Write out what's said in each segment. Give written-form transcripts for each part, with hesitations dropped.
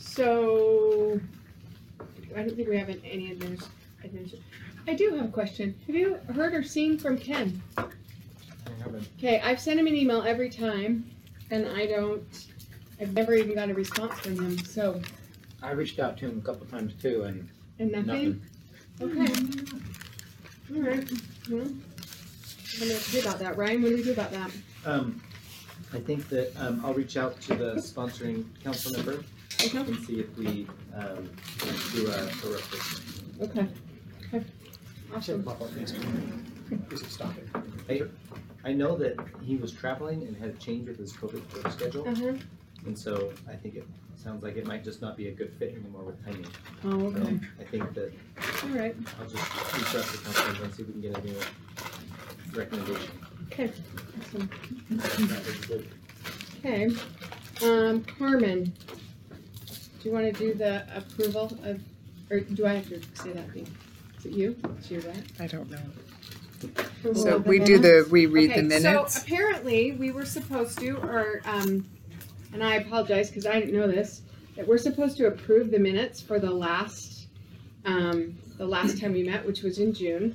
So, I don't think we have any administration. I do have a question. Have you heard or seen from Ken? I haven't. Okay, I've sent him an email every time, and I've never even got a response from him, so. I reached out to him a couple times too, and And nothing? Okay. All right. Well, what do we have to do about that? Ryan, what do we do about that? I think that I'll reach out to the sponsoring council member Okay. and see if we do a replacement. Okay. Okay. Awesome. is it stopping? I know that he was traveling and had a change with his COVID work schedule, Uh-huh. and so I think it sounds like it might just not be a good fit anymore with timing. Oh, okay. I think that All right. I'll just reach out to the council member and see if we can get a new recommendation. Okay. Awesome. That was good. Okay. Carmen, do you want to do the approval of, or do I have to say that thing? Is it you? It's you, right? I don't know. Approval So of the we do minutes? we read the Okay, minutes? So apparently, we were supposed to, or, and I apologize because I didn't know this, that we're supposed to approve the minutes for the last time we met, which was in June.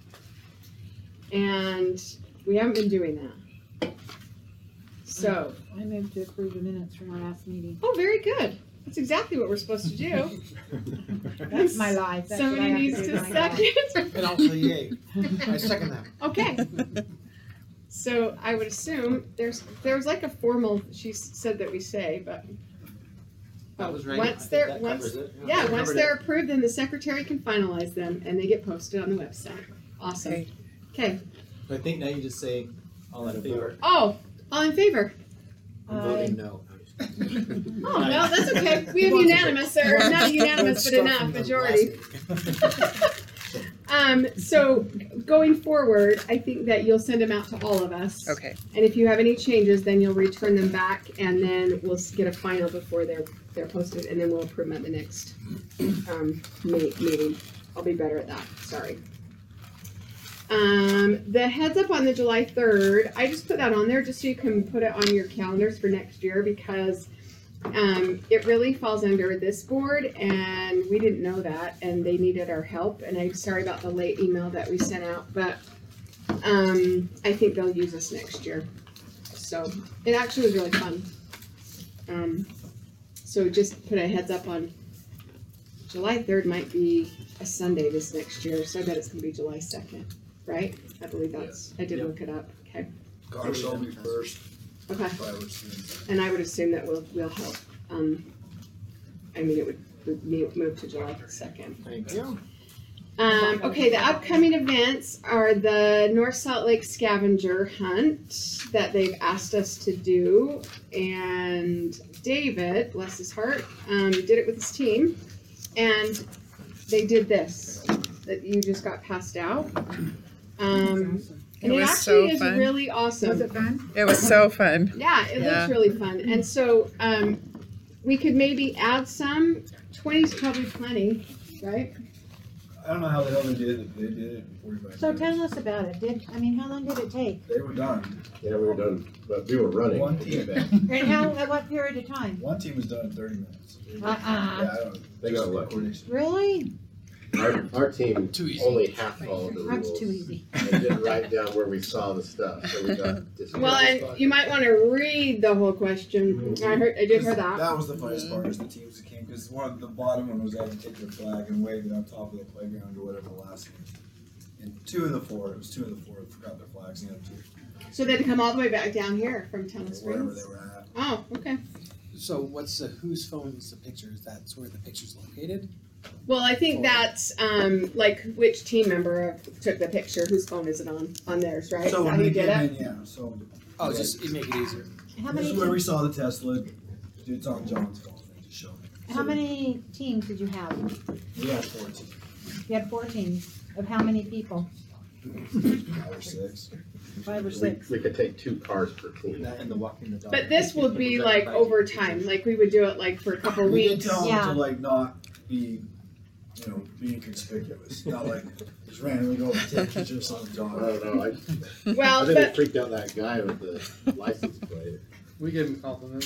And we haven't been doing that. So, I moved to approve the minutes from our last meeting. oh, very good. That's exactly what we're supposed to do. That's my life. That's what I Somebody have needs do to with my life. second. And I'll say yay. I second that. Okay. So I would assume there was like a formal, she said that we say, but. That was right. Once I think they're, that once, covers it. yeah, That once covered they're it. approved, then the secretary can finalize them and they get posted on the website. Awesome. Okay. Okay. I think now you just say all in favor. Oh, all in favor? I'm voting no. Oh, no, that's okay. We have unanimous, or not unanimous, but enough, majority. So going forward, I think that you'll send them out to all of us. Okay. And if you have any changes, then you'll return them back and then we'll get a final before they're posted and then we'll approve them at the next, meeting. I'll be better at that, sorry. The heads up on the July 3rd, I just put that on there just so you can put it on your calendars for next year because it really falls under this board and we didn't know that and they needed our help and I'm sorry about the late email that we sent out, but I think they'll use us next year. So it actually was really fun. So just put a heads up on July 3rd might be a Sunday this next year, so I bet it's gonna be July 2nd, right? I believe that's, I did look it up, okay. God shall be first. Okay. If I were to- And I would assume that we'll help. I mean, it would move to July 2nd. Thank you. Okay, the upcoming events are the North Salt Lake Scavenger Hunt that they've asked us to do. And David, bless his heart, did it with his team. And they did this that you just got passed out. And It it was actually so is fun. really awesome. Was it fun? It was so fun. Yeah, it Yeah. looks really fun. And so we could maybe add some. 20 is probably plenty, right? I don't know how the hell they did it, but they did it in 45 So minutes. tell us about it. How long did it take? They were done. Yeah, we were done, but we were running. One team, And at what period of time? one team was done in 30 minutes. Uh-uh. Yeah, I don't. They got lucky. Coordination. Really? Our team Too easy. only half followed the rules. That's too easy. And didn't write down where we saw the stuff, so we got discouraged. Well, and you might want to read the whole question. I did hear that. That was the funniest part is the teams that came because one of the bottom one was they had to take their flag and wave it on top of the playground or whatever the last one. And two of the four forgot their flags. And the other two, So they had to come all the way back down here from Tunnel wherever Springs. they were at. Oh, okay. So what's whose phone is the picture? Is that where the picture's located? Well, I think that's like which team member took the picture. Whose phone is it on theirs, right? So Is that when how they you did came it? in, yeah. So Oh, just it make it easier. How this many? is where we saw the Tesla. It's on John's phone. They just showed me. How many teams did you have? We had 14. You had 4 teams. Of how many people? 5 or 6. 5 or 6. We could take 2 cars per team. That and the walking the dog. But this will be like over time. Like we would do it like for a couple We did weeks. tell them Yeah. to like not be, being conspicuous. Not like just randomly go and take pictures on I John. don't know, I Well, think it but freaked out that guy with the license plate. We gave him a compliment.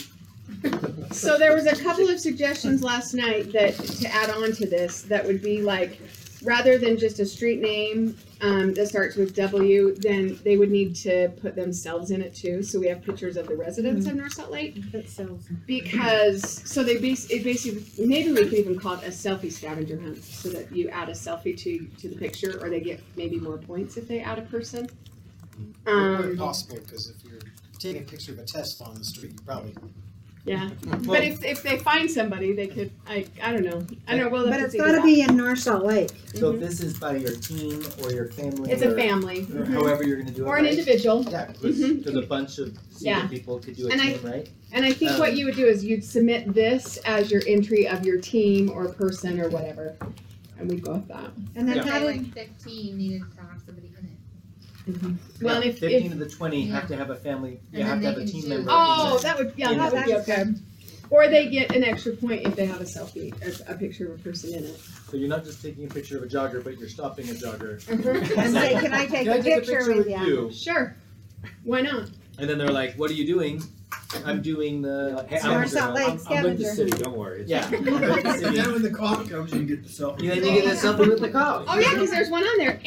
So there was a couple of suggestions last night that to add on to this that would be like, rather than just a street name that starts with W, then they would need to put themselves in it too. So we have pictures of the residents of North Salt Lake, That sells. because so it basically, maybe we could even call it a selfie scavenger hunt, so that you add a selfie to the picture, or they get maybe more points if they add a person. Very possible, because if you're taking a picture of a test on the street, you probably. Yeah, but if they find somebody, they could. I don't know. I don't know. Well, But it's gotta be in North Salt Lake. So if this is by your team or your family. It's a or- family, Or however you're gonna do it. or an right? individual. Yeah, because Mhm. a bunch of Yeah. single people could do a And team, right? And I think what you would do is you'd submit this as your entry of your team or person or whatever, and we'd go with that. And then Yeah. how Say did, like 15 needed to have somebody in it. Well, and Yeah, if 15 of the 20 have to have a family, you And have then to have they a can team choose. member. oh, in that would Yeah, that would be that's okay. Or they get an extra point if they have a selfie, a picture of a person in it. So you're not just taking a picture of a jogger, but you're stopping a jogger. and say, can I take Can I a take picture with you? you? Sure, why not? And then they're like, "What are you doing?" I'm doing the. Hey, North Salt Lake I'm with the scavenger. city, don't worry. Yeah. And then when the cop comes, you can get the selfie. You then you get a selfie with the cop. Oh yeah, because there's one on there,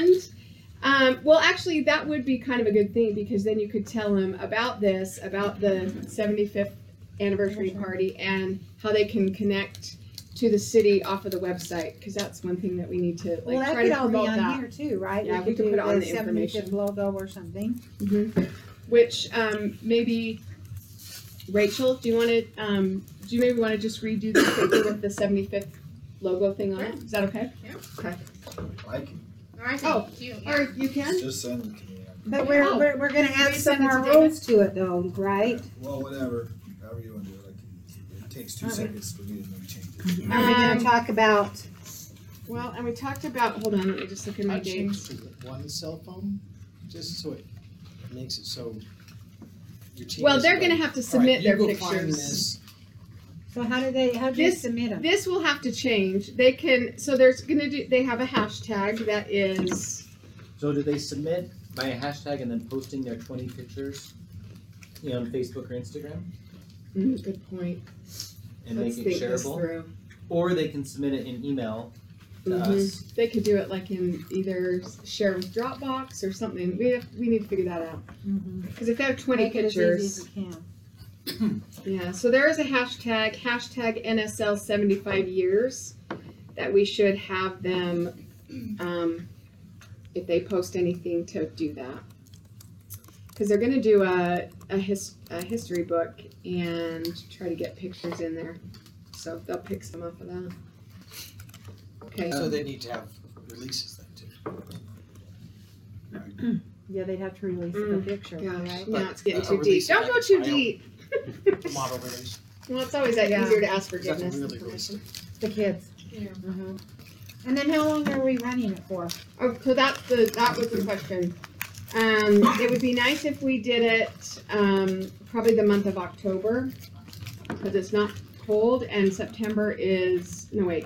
and well, actually, that would be kind of a good thing because then you could tell them about this, about the 75th anniversary party, and how they can connect to the city off of the website. Because that's one thing that we need to Well, like that try could to all be promote on that. here too, right? Yeah, we could do put on the 75th information. logo or something. Which maybe Rachel, do you want to do you maybe want to just redo the paper with the 75th logo thing on it? Is that okay? Yeah. Okay. I can Or I Oh, can too. Or you can. just send it to me. But Oh. we're gonna add Resend some it more to David? rules to it though, right? Well, whatever, however you want to do it. It takes 2 seconds for me to make changes. Are we gonna Um, talk about, Well, and we talked about. Hold on, let me just look at my I dates. changed to one cell phone, just so it makes it so you're changing. Well, they're gonna have to submit their All right, you go find pictures. this. so how do you This- submit them? This will have to change. They can. So there's gonna do. They have a hashtag that is. So do they submit by a hashtag and then posting their 20 pictures, on Facebook or Instagram, Good point. and Let's make it think this shareable? through. Or they can submit it in email to Mhm. us. They could do it like in either share with Dropbox or something. We need to figure that out. Mhm. Because if they have 20 Make it as easy pictures, as you can. yeah. So there is a hashtag NSL 75 years that we should have them, if they post anything, to do that. Because they're going to do a history book and try to get pictures in there. So they'll pick some off of that. Okay. So they need to have releases then too. Yeah, they'd have to release the Mm, picture, Gosh, right? now it's getting a too deep. release Don't of go like too a file. deep. Model release. Well, it's always that Yeah. easier to ask That's forgiveness. really, really information. The kids. Yeah. Mhm. And then how long are we running it for? Oh, so that was the question. It would be nice if we did it probably the month of October because it's not cold and September is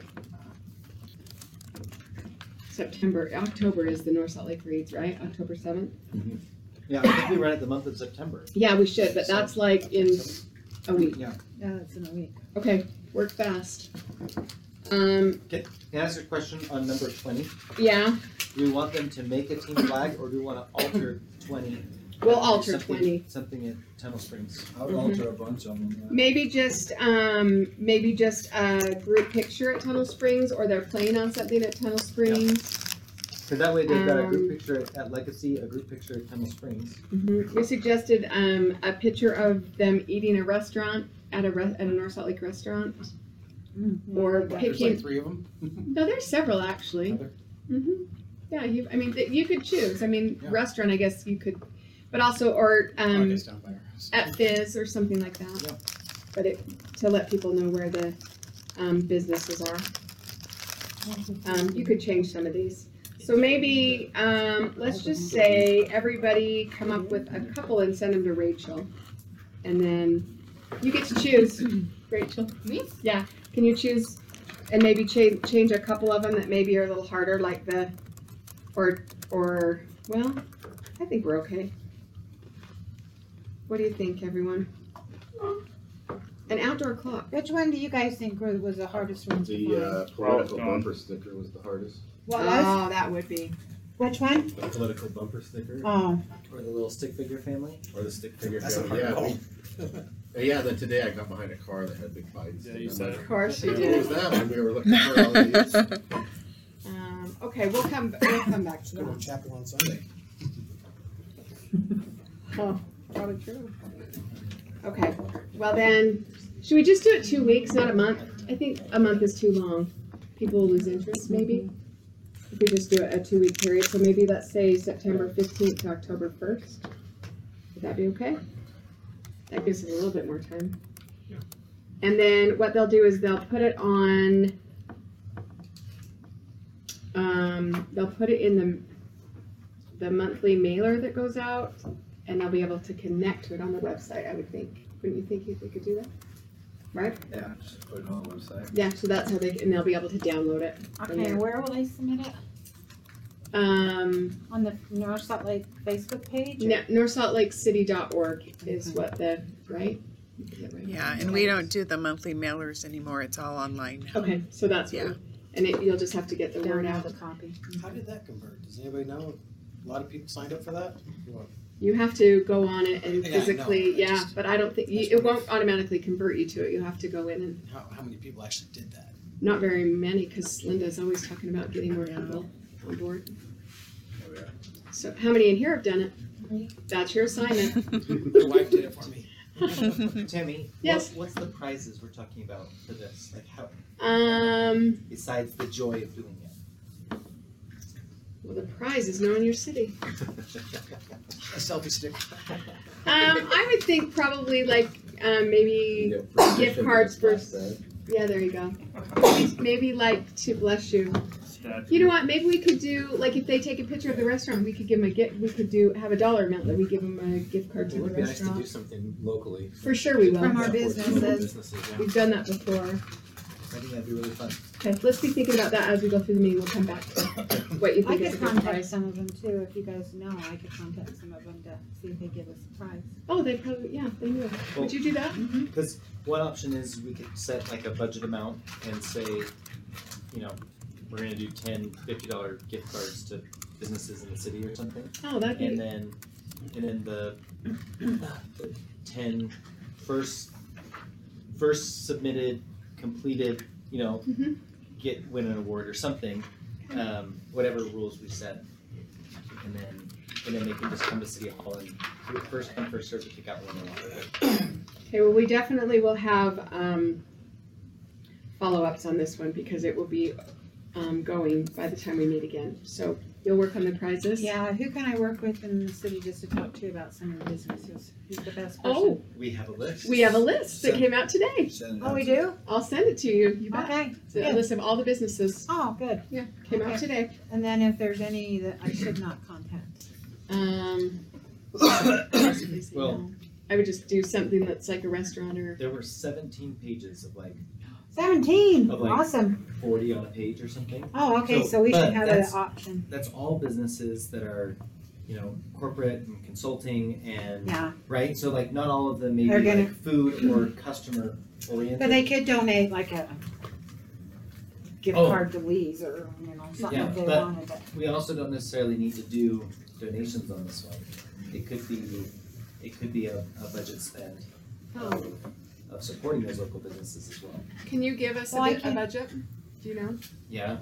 October is the North Salt Lake Reads, right? October 7th. Yeah, I think we run it the month of September. Yeah, we should, but that's like in a week. Yeah, that's in a week. Okay, work fast. Can I ask a question on number 20? Yeah, Do we want them to make a team flag, or do we want to alter 20? we'll alter Something- 20. Something at Tunnel Springs. I would alter a bunch of them. Yeah. Maybe just a group picture at Tunnel Springs, or they're playing on something at Tunnel Springs. Because that way they've got a group Um, picture at Legacy, a group picture at Tunnel Springs. We suggested a picture of them eating a restaurant at a North Salt Lake restaurant, or There's like picking. 3 of them. No, there's several actually. Are there? Yeah, you could choose. I mean, Yeah. restaurant, I guess you could, but also or I guess down by our house. at Fizz or something like that. Yeah. But to let people know where the businesses are. You could change some of these. So maybe, let's just say everybody come up with a couple and send them to Rachel. And then you get to choose, Rachel. Me? Yeah, can you choose and maybe change a couple of them that maybe are a little harder, like well, I think we're okay. What do you think, everyone? An outdoor clock. Which one do you guys think was the hardest one to The find? political bumper sticker was the hardest. What was? Oh, that would be. Which one? The political bumper sticker Oh, Or the little stick figure family. or the stick figure. That's a family. hard Yeah, call. Yeah, then today I got behind a car that had big bites. Yeah, and you I'm said like, Of course you What was did. that? When we were looking for all these. Okay, we'll come back to Go to that. chapel on Sunday. Oh, probably true. Okay, well then, should we just do it 2 weeks, not a month? I think a month is too long. People will lose interest, maybe. If we just do it a 2-week period, so maybe let's say September 15th to October 1st. Would that be okay? That gives us a little bit more time. And then what they'll do is they'll put it on, they'll put it in the monthly mailer that goes out, and they'll be able to connect to it on the website, I would think. Wouldn't you think they could do that? Right? Yeah, just put it on the website. Yeah, so that's how and they'll be able to download it. okay, where will they submit it? On the North Salt Lake Facebook page? or- NorthSaltLakeCity.org is Okay. what the, right? Is that right? Yeah, and we don't do the monthly mailers anymore. It's all online now. Okay, so that's what, Yeah. and you'll just have to get the word Download out. the copy. How did that convert? Does anybody know? A lot of people signed up for that? You have to go on it and Yeah, I know. physically, I yeah, just- but I don't think, That's it what I- won't automatically convert you to it. You have to go in and, How many people actually did that? not very many, because Linda's always talking about getting more Yeah. people on board. Oh, yeah. So how many in here have done it? Me. That's your assignment. My wife did it for me. Tammy, Yes. what's the prizes we're talking about for this? Like how, besides the joy of doing it? Well, the prize is knowing your city. A selfie stick. I would think probably like, maybe, You get gift permission cards to for- pass that. yeah, there you go. Maybe like to bless you. Statue. You know what? Maybe we could do like if they take a picture of the restaurant, we could give them a gift. We could have a dollar amount that we give them a gift card to It the would be nice to do restaurant. something locally. For sure, we will. From our Yeah, for businesses. local businesses, yeah. We've done that before. I think that'd be really fun. Okay, let's be thinking about that as we go through the meeting. We'll come back to what you I think is could a good contact price. some of them too, if you guys know, I could contact some of them to see if they give us a price. Oh, they probably they knew. Would you do that? Because one option is we could set like a budget amount and say, you know, we're gonna do $10, $50 gift cards to businesses in the city or something. Oh, that'd be. And then the 10 first submitted, completed, you know, Mhm. win an award or something, whatever rules we set. And then they can just come to City Hall and do it first come, first served to pick out one they want. Okay, well, we definitely will have follow-ups on this one because it will be going by the time we meet again. So you'll work on the prizes? Yeah, who can I work with in the city just to talk to about some of the businesses? Who's the best person? Oh, We have a list. we have a list that came out today. Send it Oh, out we to- do? I'll send it to you. You bet. Okay, It's a list of all the businesses. oh, good. Yeah, came out Okay. today. And then if there's any that I should not contact. Well- I would just do something that's like a restaurant or. There were 17 pages of like 17, Of like- awesome. 40 on a page or something. Oh, okay, So, so we but should have an that's- option. That's all businesses that are, you know, corporate and consulting and, Yeah, right? So like not all of them may They're be gonna- like food or customer oriented. but they could donate like a gift Oh. card to Lee's or, you know, something Yeah, if they but- wanted it. We also don't necessarily need to do donations on this one. It could be a budget spend Oh. of supporting those local businesses as well. Can you give us Well, I a can- budget? Do you know? Yeah,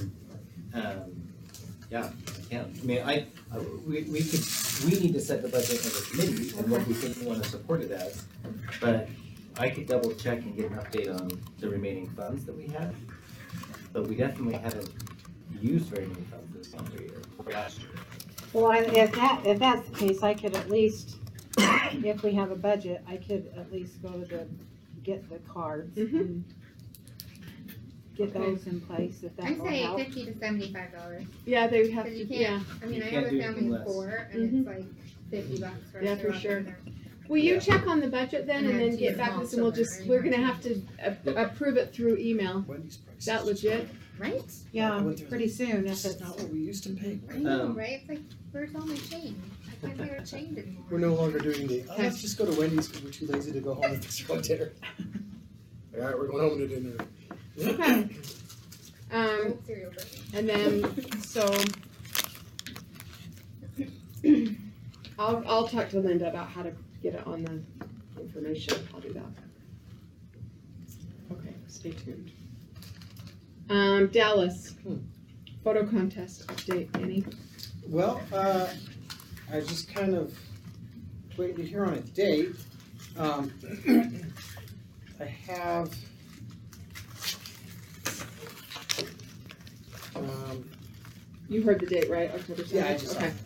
yeah, I can. I mean, we need to set the budget as a committee and what we think we wanna support it as. But I could double check and get an update on the remaining funds that we have. But we definitely haven't used very many funds this calendar year, or last year. Well, if that's the case, I could at least, if we have a budget, I could at least go to get the cards Mhm. and get Okay. those in place, if I that will say help. $50 to $75. Yeah, they have Cause to, you yeah. can't, I mean, You I can't have do a family anything of less. 4 and Mhm. it's like $50 for Yeah, us to for walk sure. in there. Will you Yeah. check on the budget then and And then then get two back small with us and we'll just, children, we're gonna have to approve it through email. Wendy's prices. Is that legit? Right? Yeah, I went through pretty soon, if That's it's, not what we used to pay. I know, Um, right? It's like, where's all my change? Like we were chained anymore. We're no longer doing the, oh, let's just go to Wendy's because we're too lazy to go home and fix our own dinner. All right, we're going home to dinner. Okay. Old cereal version. And then, so, I'll talk to Linda about how to get it on the information, I'll do that. Okay, stay tuned. Dallas, photo contest update, any? Well, I just kind of waiting to hear on a date. I have, You heard the date, right, October 7th? yeah, I just, Okay.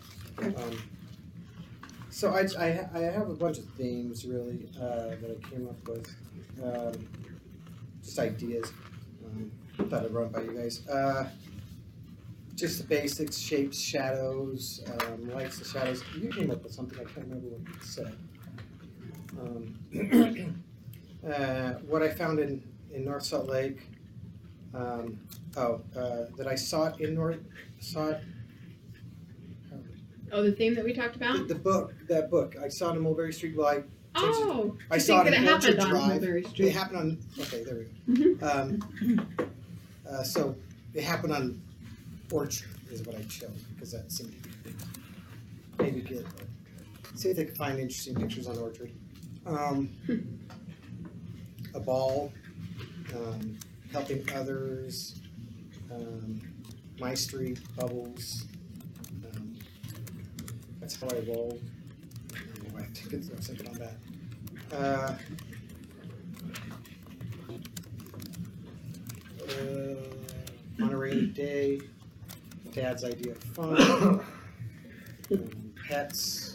so I have a bunch of themes really, that I came up with, just ideas. Thought I'd run by you guys. Just the basics, shapes, shadows, lights and shadows. You came up with something, I can't remember what you said. What I found in North Salt Lake, that I saw it Oh, the theme that we talked about? that book, I saw it in Mulberry Street, well, I Oh, I I saw think it that in it Orchard happened on Drive. Mulberry It Street. happened on, okay, there we Mhm. go. So it happened on Orchard is what I chose, because that seemed to be maybe good. See if they can find interesting pictures on Orchard. A ball, helping others, my street, bubbles. That's how I roll. I don't know why I was thinking on that. On a rainy day, Dad's idea of fun, pets.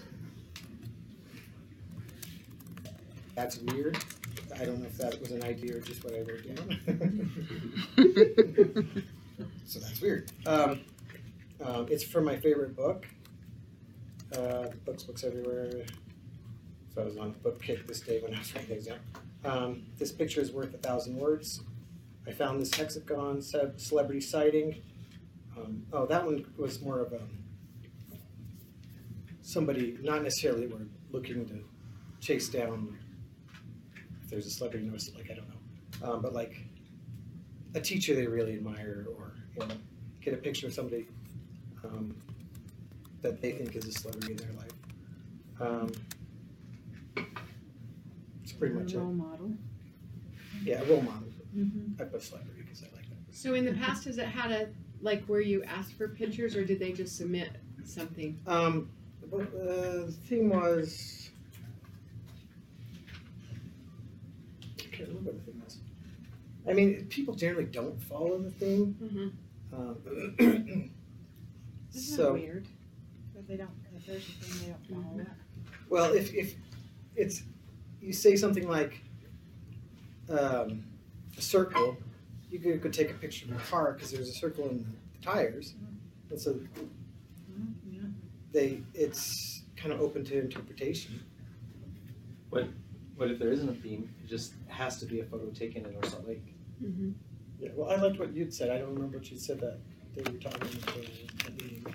That's weird. I don't know if that was an idea or just what I wrote down. So that's weird. It's from my favorite book. Books everywhere. So I was on a book kick this day when I was writing things down. This picture is worth 1,000 words. I found this hexagon celebrity sighting. That one was more of somebody, not necessarily we're looking to chase down if there's a celebrity, like, I don't know. But like a teacher they really admire, or get a picture of somebody that they think is a celebrity in their life. It's pretty much it. Role model. Yeah, a role model. Mm-hmm. I put celebrity because I like that. So in the past, has it had a, like, where you asked for pictures, or did they just submit something? The theme was, I can't remember what the theme was. I mean, people generally don't follow the theme. Mm-hmm. Isn't that So, weird? That they don't, if there's a thing, they don't follow it. well, if it's, you say something like, a circle, you could take a picture of your car because there's a circle in the tires. And so Yeah. it's kind of open to interpretation. What if there isn't a theme, it just has to be a photo taken in North Salt Lake? Mm-hmm. Yeah, well, I liked what you'd said. I don't remember what you said that day you were talking at the meeting.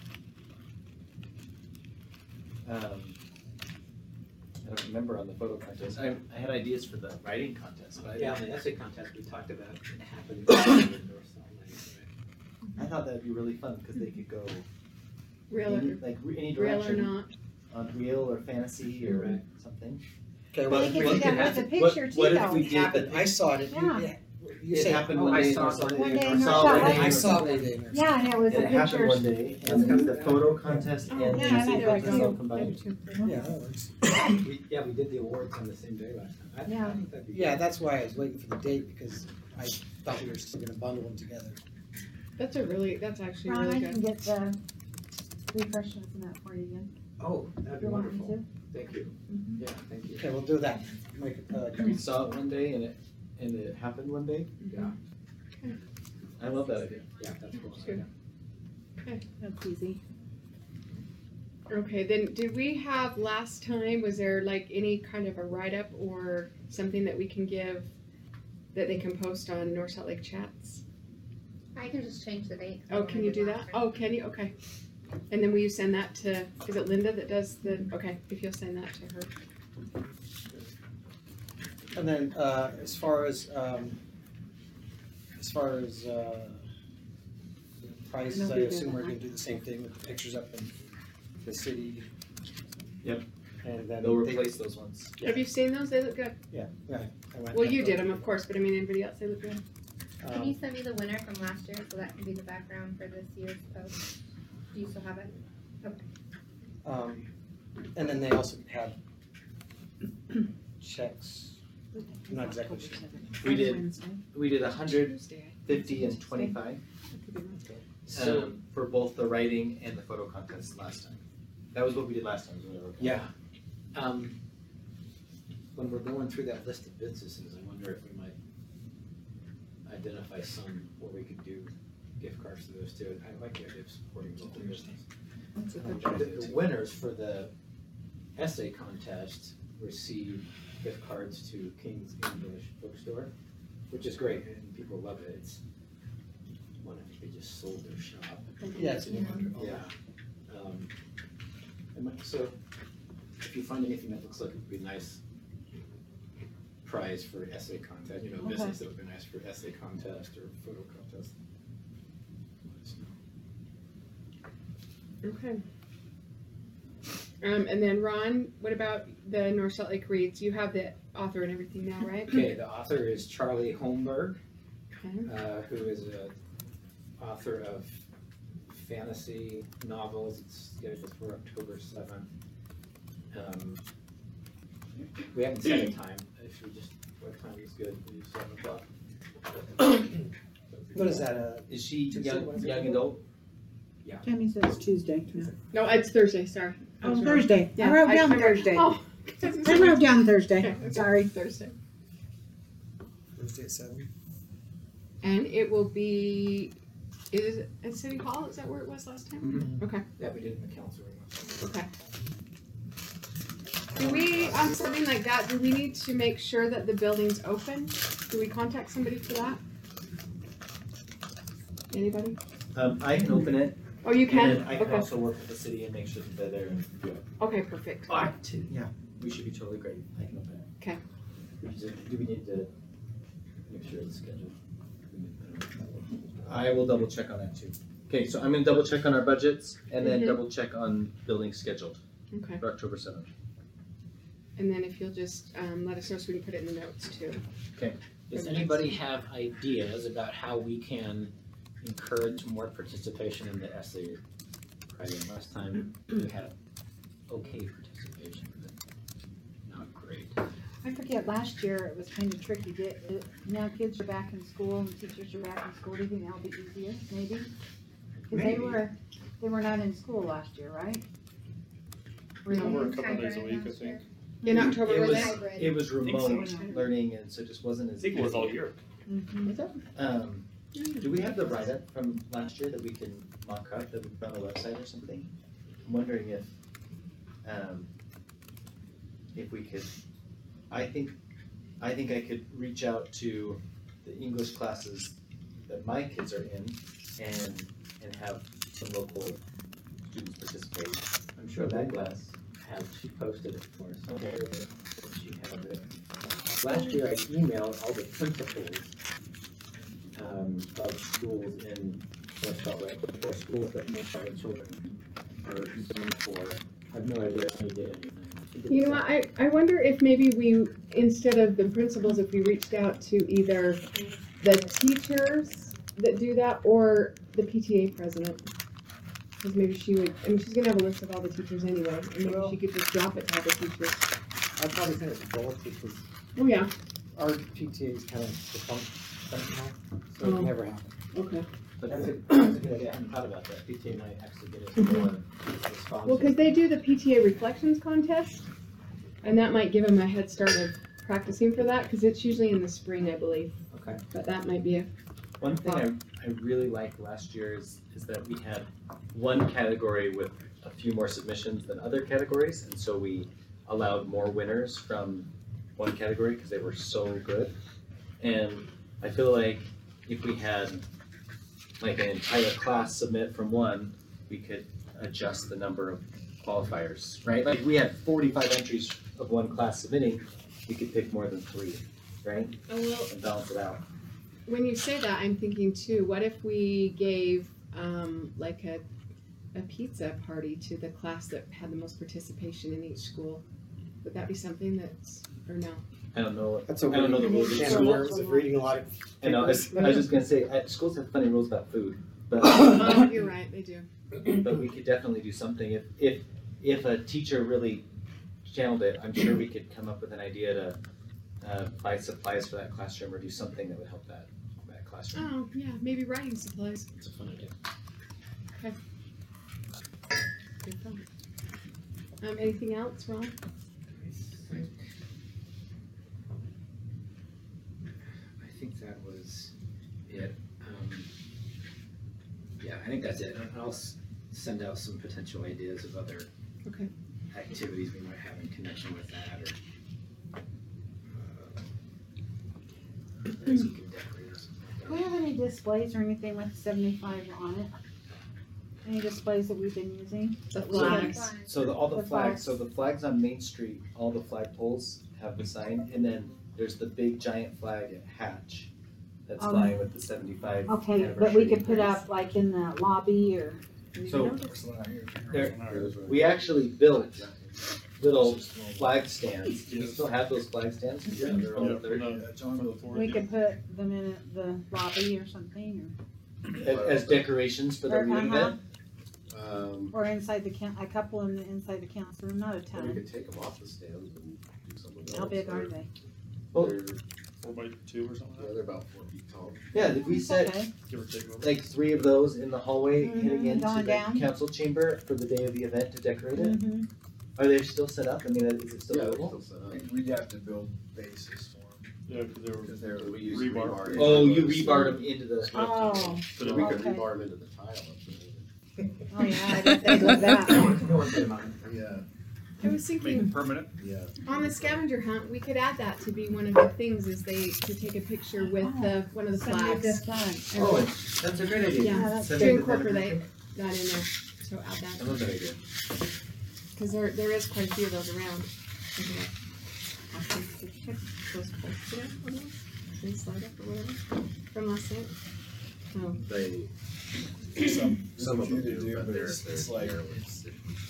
I don't remember on the photo contest. I had ideas for the writing contest, but Yeah, the essay contest we talked about, it happened in North Salt Lake, I thought that'd be really fun because they could go Real any, or, like any real or direction not? on real or fantasy or Right. something. Okay, Well, well, they can do that with the picture too, what if though. we it did happened. the I saw it. Yeah. You it said, happened oh, one I day in saw North it Salt one Lake. day in or North saw Salt one Lake. day in I North saw Salt it one Lake. day. Yeah, and it was And the it happened pictures. one day, and the photo contest and the Yeah, essay there we contest all go. combined. Yeah, that works. we did the awards on the same day last time. Yeah. I think that'd be Yeah, good. that's why I was waiting for the date, because I thought we were still gonna bundle them together. That's actually Ron, really I can good. get the refreshments and that for you again. Oh, that'd If be you want me wonderful. to. Thank you. Mhm. Yeah, thank you. Okay, we'll do that. Make it, We saw it one day and it happened one day. Yeah, I love that idea. yeah, that's cool. Good. That's easy. Okay, then did we have last time, was there like any kind of a write-up or something that we can give that they can post on North Salt Lake Chats? I can just change the date. Oh, can you do that? Oh, can you? Okay. And then will you send that to, is it Linda that does the, okay, if you'll send that to her. And then, as far as prices, I assume we're gonna do the same thing with the pictures up in the city. Yep. And then They'll they- replace those ones. Have you seen those? They look good. Yeah, I went. Well, you did them, of course, but I mean, anybody else, they look good. Can you send me the winner from last year so that can be the background for this year's post? Do you still have it? And then they also have checks, I'm not exactly sure. We did 100, 50, and 25 for both the writing and the photo contest last time. That was what we did last time. Is what I recall. Yeah. When we're going through that list of businesses, I wonder if we might identify some where we could do gift cards to those too. I like the idea of supporting local business. The winners for the essay contest receive gift cards to King's English Bookstore, which is great, and people love it. It's one, I think they just sold their shop. Yeah, it's Yeah. Yeah. So if you find anything that looks like it would be nice prize for essay contest, business that would be nice for essay contest or photo contest. Okay. And then Ron, what about the North Salt Lake Reads? You have the author and everything now, right? Okay, the author is Charlie Holmberg, Okay. who is an author of fantasy novels. It's scheduled for October 7th. We haven't set a time. If we just, what time is good? We use 7 o'clock. What is that, Is she young adult? Tammy says Tuesday. No, it's Thursday, sorry. I Oh, was wrong. Thursday. Yeah, I wrote down remember- Thursday. Oh. I wrote down Thursday. Okay, Sorry. Thursday. Thursday at 7? And it will be, is it at City Hall? Is that where it was last time? Okay, Yeah, we did it in the council room. okay. Do we, on something like that, do we need to make sure that the building's open? Do we contact somebody for that? Anybody? I can open it, Oh, you and can? then I can Okay. also work with the city and make sure that they're there and do it. Okay, perfect. Yeah, we should be totally great. I can open it. Okay. Do we need to make sure it's scheduled? I will double check on that too. Okay, so I'm gonna double check on our budgets and then Mhm. double check on building scheduled Okay. for October 7th. And then if you'll just let us know so we can put it in the notes too. Does anybody have ideas about how we can encourage more participation in the essay writing? Last time we had okay participation, but not great. I forget, last year it was kind of tricky. Now kids are back in school and teachers are back in school. Do you think that'll be easier, maybe? Because they were not in school last year, right? Were they? We're a couple days a week, I think. In October, It were was, they? Hybrid. it was think remote so. learning and so it just wasn't as. I think it was all year. Mhm. Do we have the write-up from last year that we can mock up, that we put on the website or something? I'm wondering if we could, I think I could reach out to the English classes that my kids are in and have some local students participate. I'm sure that class she posted it for us. Okay. She had it. Last year I emailed all the principals of schools in West Salt Lake, or schools that most of our children are zoned for. I have no idea if they did anything. You know what, I wonder if maybe we, instead of the principals, if we reached out to either the teachers that do that or the PTA president. Because maybe she would, I mean, she's gonna have a list of all the teachers anyway, and maybe she could just drop it to all the teachers. I'd probably send it to both because Oh, yeah, our PTA is kind of dysfunctional, so it Oh. can never happen. okay. But that's a good idea. I hadn't thought about that. PTA might actually get us more responses. Well, because they do the PTA reflections contest, and that might give them a head start of practicing for that, because it's usually in the spring, I believe. Okay. But that might be a, One thing I really liked last year is that we had one category with a few more submissions than other categories, and so we allowed more winners from one category because they were so good. And I feel like if we had like an entire class submit from one, we could adjust the number of qualifiers, right? Like, we had 45 entries of one class submitting, we could pick more than 3, right? Oh, well, And balance it out. when you say that, I'm thinking too, what if we gave, like a pizza party to the class that had the most participation in each school? Would that be something that's, or no? I don't know. That's a I don't know the rules of can of school. worms of reading a lot of. I know, I was just gonna say, schools have funny rules about food, but, Oh, you're right, they do. but we could definitely do something. If a teacher really channeled it, I'm sure we could come up with an idea to buy supplies for that classroom or do something that would help that classroom. Oh, yeah, maybe writing supplies. It's a fun idea. Good thought. Anything else, Ron? I think that was it. Yeah, I think that's it. And I'll send out some potential ideas of other Okay. activities we might have in connection with that, or things we can decorate or something like Do that. we have any displays or anything with 75 on it? Any displays that we've been using? The We have- flags. So all the The flags, so the flags on Main Street, all the flagpoles have the sign, and then there's the big giant flag at Hatch that's flying with the 75 Okay, but anniversary we could put days. up like in the lobby or, So It's not here. there, we actually built little flag stands. Do you still have those flag stands? Yeah, They're all yeah, there. Yeah, John built one. we could put them in the lobby or something, As decorations for the Or, reading uh-huh. event. or inside the a couple in the inside the council room, not a Or we ton. could take them off the stands and do something else. How big are they? Well, They're, 4x2 or something yeah, they're about 4 feet tall. Yeah, did we set Okay. give or take. like 3 of those in the hallway heading Mhm, into going the down. council chamber for the day of the event to decorate it? Mm-hmm. Are they still set up? I mean, is it still Yeah, they're available? still set up. We'd have to build bases for them, Yeah, because they were. because they're. We use Rebar. rebar. Oh, you rebarred them into the. Oh, But We could Okay. rebar them into the tile up there. oh yeah, I didn't think of that. Yeah, I was Make thinking, it permanent. yeah. on the scavenger hunt, we could add that to be one of the things, is they, to take a picture with the, one of the Some of the flags. flag. Oh, that's a great idea. Yeah, that's Send to it the incorporate that in there, so add I that, love that idea. cause there is quite a few of those around. Those posts today, or those, they slide up or whatever, from last night. Oh, They, Some of them to do, but but they're, it's they're like, narrow. it's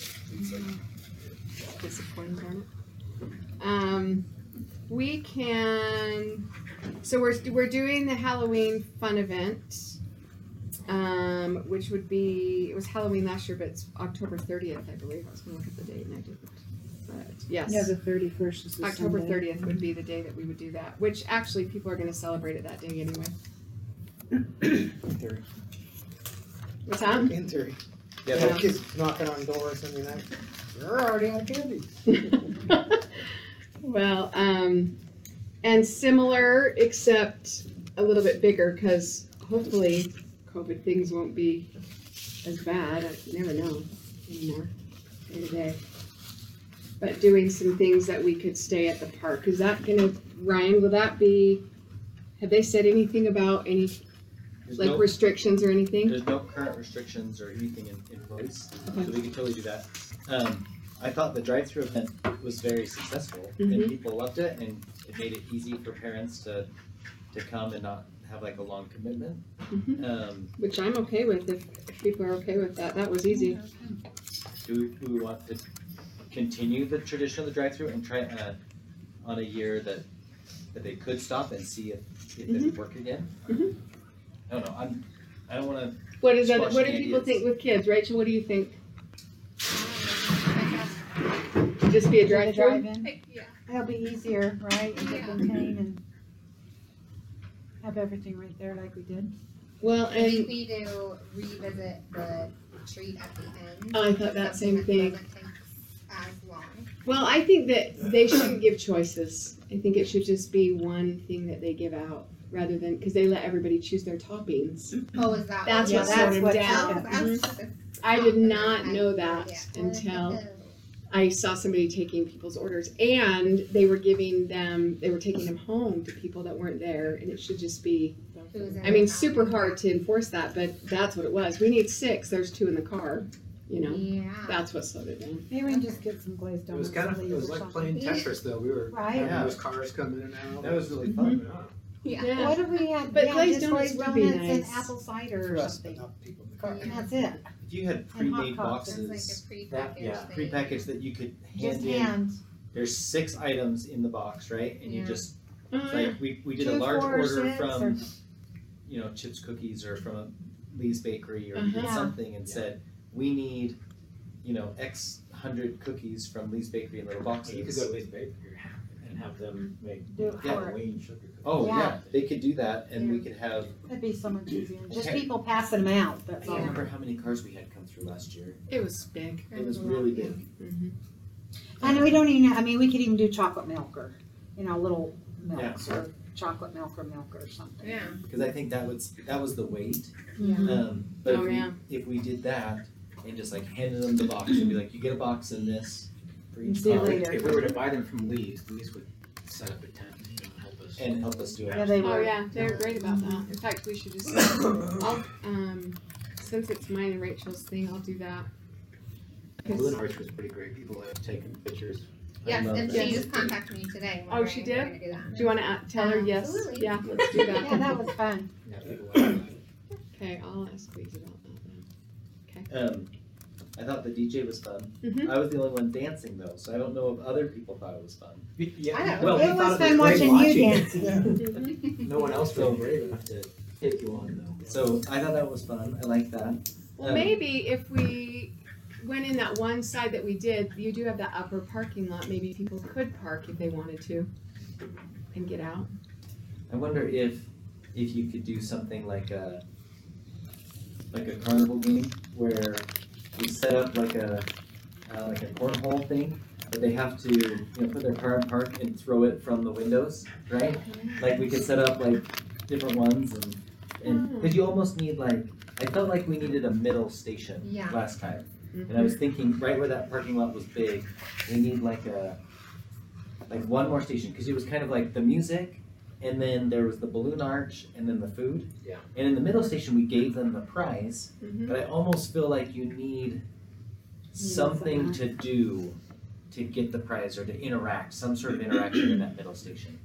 like, disappointing, darn it. We can, so we're doing the Halloween fun event, which would be, it was Halloween last year, but it's October 30th, I believe. I was gonna look at the date and I didn't. But yes, Yeah, the 31st is the October Sunday. 30th would be the day that we would do that, which actually people are gonna celebrate it that day anyway. In theory. What's that? In theory. Yeah, Yeah. Kids knocking on doors and you're like, you're already out of candy. Well, and similar, except a little bit bigger, because hopefully COVID things won't be as bad. I never know anymore, day to day. But doing some things that we could stay at the park. Is that gonna, Ryan, will that be, have they said anything about any, There's like, no, restrictions or anything? there's no current restrictions or anything in place, Okay. so we can totally do that. I thought the drive-through event was very successful Mhm. and people loved it and it made it easy for parents to come and not have like a long commitment. Mhm. Which I'm okay with, if people are okay with that. That was easy. Do we want to continue the tradition of the drive-through and try on a year that they could stop and see if it would work again? Mhm. I don't know, I don't wanna, What is that, Squashing what do people ideas. think with kids? Rachel, what do you think? Just be a The drive-through? drive-in. Yeah. That'll be easier, right? And Yeah. contain and have everything right there like we did. Well, I think and we do revisit the treat at the end. I thought that same Something thing. that doesn't take as long. Well, I think that they shouldn't give choices. I think it should just be one thing that they give out rather than, because they let everybody choose their toppings. Oh, is that? That's Yeah, what that's slowed them what down. happened. Mhm. I did not know that until I saw somebody taking people's orders, and they were taking them home to people that weren't there, and it should just be, I mean, super hard to enforce that, but that's what it was. We need 6, there's 2 in the car. you know, Yeah. that's what slowed it down. Maybe we can just get some glazed It was donuts. kind of, it was like playing Tetris though, we were Right. having Yeah. those cars come in and out. That was really fun. Yeah. What if we had, But yeah, glazed just donuts glazed would be donuts and nice. apple cider For or us, but something. not the people in the Yeah. car. And that's it. If you had And hot pre-made coffee. It's like boxes, a pre-packaged yeah, thing. pre-packaged that you could Just hand in, hand. there's 6 items in the box, right? And you Yeah. just, Oh, it's yeah. like, we did a 2, large 4, order 6, from, or- you know, Chips Cookies or from Lee's Bakery, or we did Uh-huh. something and said, we need, you know, X hundred cookies from Lee's Bakery in little boxes. You could go to Lee's Bakery and have them make Do it for it. Halloween sugar cookies. Oh, Yeah. yeah, they could do that, and we could have, That'd be so much easier. Just Okay. people passing them out, I that's can't all. remember how many cars we had come through last year. It was big. It was really big. Mm-hmm. And we don't even, I mean, we could even do chocolate milk or, you know, little milks Yeah. or chocolate milk or something. Yeah. Because I think that was the weight. Yeah. But Oh, yeah. if we did that and just like handed them the box and be like, you get a box in this for each See you car, later. If we were to buy them from Lee's would set up a tent, you know, help us. and help us do it. Yeah, they Oh, were. yeah, they're great about that. In fact, we should just, I'll, since it's mine and Rachel's thing, I'll do that. Balloon Arch was pretty great, people have taken pictures. Yes, love and that. she just contacted me today. Oh, she wondering if we're did? gonna do that. Do you wanna tell her yes? Absolutely. Yeah, let's do that. Yeah, that was fun. Yeah, people like that. Okay, I'll ask Lisa about that then. I thought the DJ was fun. Mhm. I was the only one dancing though, so I don't know if other people thought it was fun. Yeah, I don't well, It we was thought fun great watching you dancing. Mhm. No one else felt brave enough to take you on though. So I thought that was fun. I liked that. Well, maybe if we went in that one side that we did, you do have that upper parking lot, maybe people could park if they wanted to and get out. I wonder if you could do something like a carnival game where you set up like a cornhole thing, but they have to, you know, put their car in park and throw it from the windows, right? Like we could set up like different ones and because you almost need like, I felt like we needed a middle station Yeah. last time. And I was thinking right where that parking lot was big, we need like one more station, because it was kind of like the music, and then there was the balloon arch, and then the food. Yeah. And in the middle station, we gave them the prize, Mhm. but I almost feel like you need something to do to get the prize or to interact, some sort of interaction in that middle station.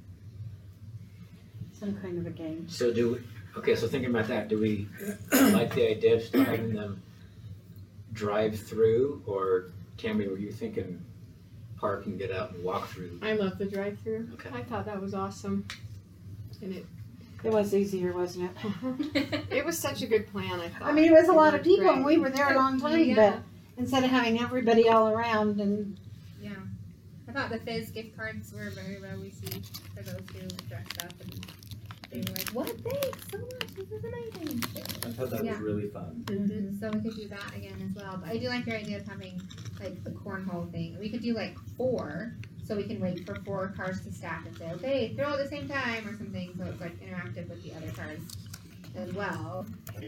Some kind of a game. So okay, so thinking about that, do we like the idea of still having them drive through, or Tammy, were you thinking park and get out and walk through? I love the drive-through. Okay. I thought that was awesome. And It was easier, wasn't it? it was such a good plan, I thought. I mean, it was a lot of It was people and great. we were there a long time, Yeah. but instead of having everybody all around and Yeah. I thought the Fizz gift cards were very well received for those who dressed up, and they were like, "What? Thanks so much. This is amazing." I thought that Yeah. was really fun. Mhm. So we could do that again as well. But I do like your idea of having like the cornhole thing. We could do like 4, so we can wait for 4 cars to stack and say, "Okay, throw at the same time" or something. So it's like interactive with the other cars as well.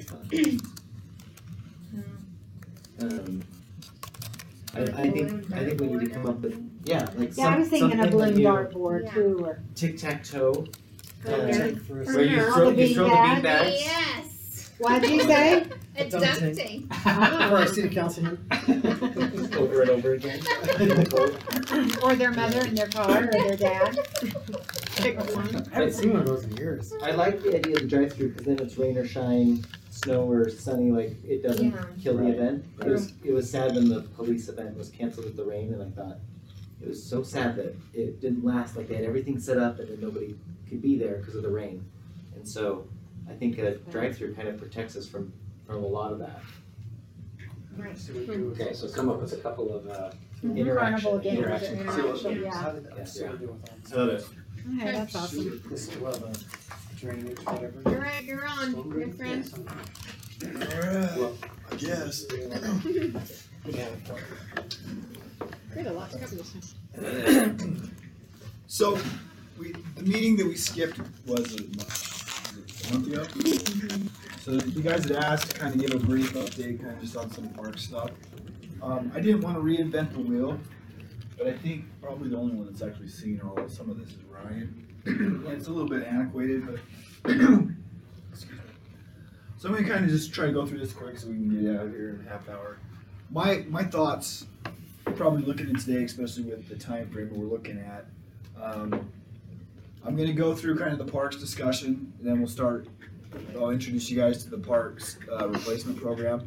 I think we need to come up with, yeah, like yeah, I was thinking a something balloon you- dartboard Yeah. too, or tic-tac-toe, Okay. where you All throw the you throw the beanbags. bean bags. Yes. what'd you say? Adapting. For our city councilman. Over and over again. Or their mother in their car or their dad. Pick one. I haven't seen one of those in years. I like the idea of the drive-through because then it's rain or shine, snow or sunny, like it doesn't Yeah. kill the Right. event. It was sad when the police event was canceled with the rain, and I thought it was so sad that it didn't last. Like they had everything set up and then nobody could be there because of the rain. And so I think a drive-through kind of protects us from a lot of that. Right. Okay, so come up with a couple of, Carnival games. Interaction. Yeah. How did that, see what we do with So that Okay, that's awesome. This is well, drainage, whatever. All right, you're on, good friend. Alright, I guess. We had a lot to cover this time. So, the meeting that we skipped was a month ago. So you guys had asked to kind of give a brief update, kind of just on some park stuff. I didn't want to reinvent the wheel, but I think probably the only one that's actually seen all of some of this is Ryan. And it's a little bit antiquated, but excuse me. So I'm gonna kind of just try to go through this quick so we can get out of here in a half hour. my thoughts, probably looking at today, especially with the time frame we're looking at, I'm gonna go through kind of the parks discussion, and then I'll introduce you guys to the parks replacement program.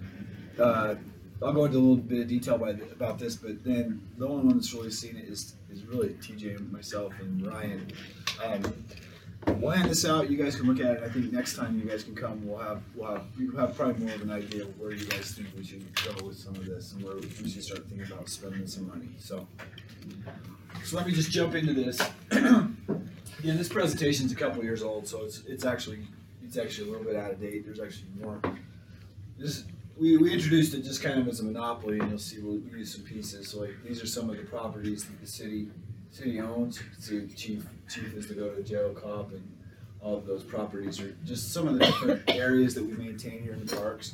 I'll go into a little bit of detail about this, but then the only one that's really seen it is really TJ and myself and Ryan. We'll hand this out. You guys can look at it. I think next time you guys can come, we'll have probably more of an idea of where you guys think we should go with some of this and where we should start thinking about spending some money. So let me just jump into this. Again, this presentation's a couple years old, so it's actually a little bit out of date. There's actually more. We introduced it just kind of as a monopoly, and you'll see we'll use some pieces. So like these are some of the properties that the city owns. You can see chief is to go to jail, cop, and all of those properties are just some of the different areas that we maintain here in the parks.